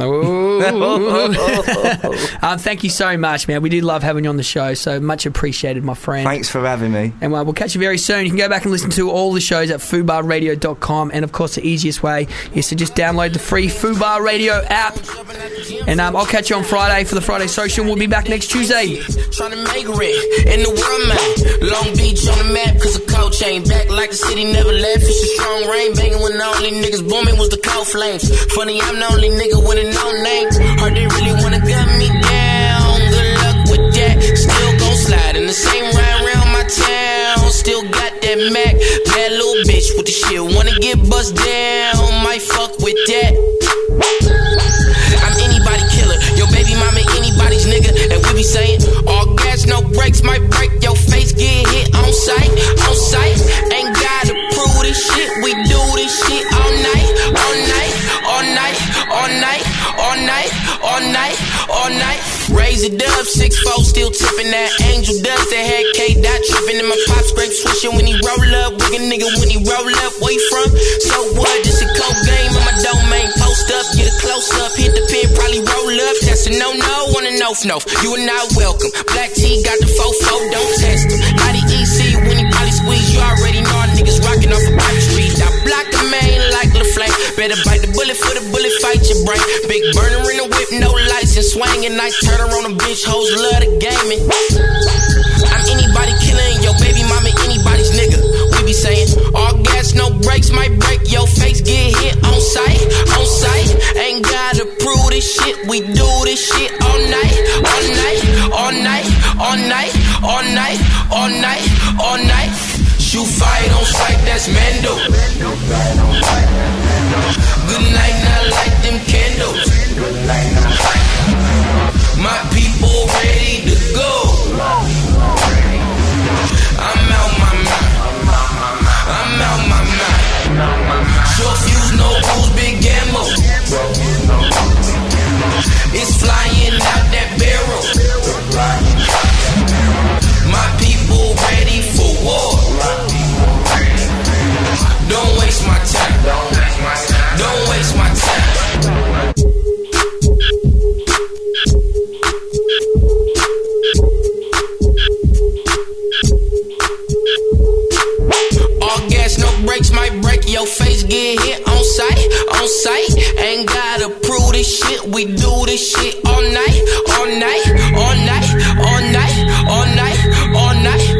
Thank you so much, man. We did love having you on the show, so much appreciated, my friend. Thanks for having me. And we'll catch you very soon. You can go back and listen to all the shows at FUBARradio.com, and of course the easiest way is to just download the free FUBAR Radio app. And I'll catch you on Friday for the Friday Social. We'll be back next Tuesday. Trying to make it in the world, man. Long Beach on the map, cause the coach ain't back like the city never left. It's a strong rain, banging when the only niggas booming was the cold flames. Funny, I'm the only nigga with a no name. Heard they really wanna gun me down. Good luck with that. Still gon' slide in the same ride around my town. Still got that Mac. Bad little bitch with the shit. Wanna get bust down. Might fuck with that. I'm anybody killer. Your baby mama anybody's nigga. And we be saying all gas, no brakes. Might break your face, get hit on sight. On sight. Ain't gotta prove this shit. We do this shit all night. All night. All night. All night. All night. All night. All night. Raise it up, 6'4", still tipping that angel dust. That had K-Dot tripping in my pop scrape swishing when he roll up. Wicked nigga when he roll up. Where you from? So what? This a cold game in my domain. Post up, get a close up, hit the pin, probably roll up. That's a no-no on a no-no. You are not welcome. Black T got the fofo, don't test him. Not the EC when he probably squeeze. You already know our niggas rocking off a Pop Street. I block the main like LaFlame. Better bite the bullet for the bullet, fight your brain. Big burner in the whip, no license, swinging. Nice turner on a bitch, hoes love the gaming. I'm anybody killing your baby mama, anybody's nigga. We be saying all gas, no brakes, might break your face, get hit on sight. On this shit, we do this shit all night, all night, all night, all night, all night, all night, all night. Shoot fight on sight, that's Mando. Good night, not like them candles. My people ready to go. I'm out my mind. I'm out my mind. Short fuse, no rules, big ammo. It's flying out that barrel. My people ready for war. Don't waste my time. Don't waste my time. All gas, no brakes, might break your face, get hit on sight, on sight. Ain't gotta prove this shit, we do this shit all night, all night, all night, all night, all night, all night.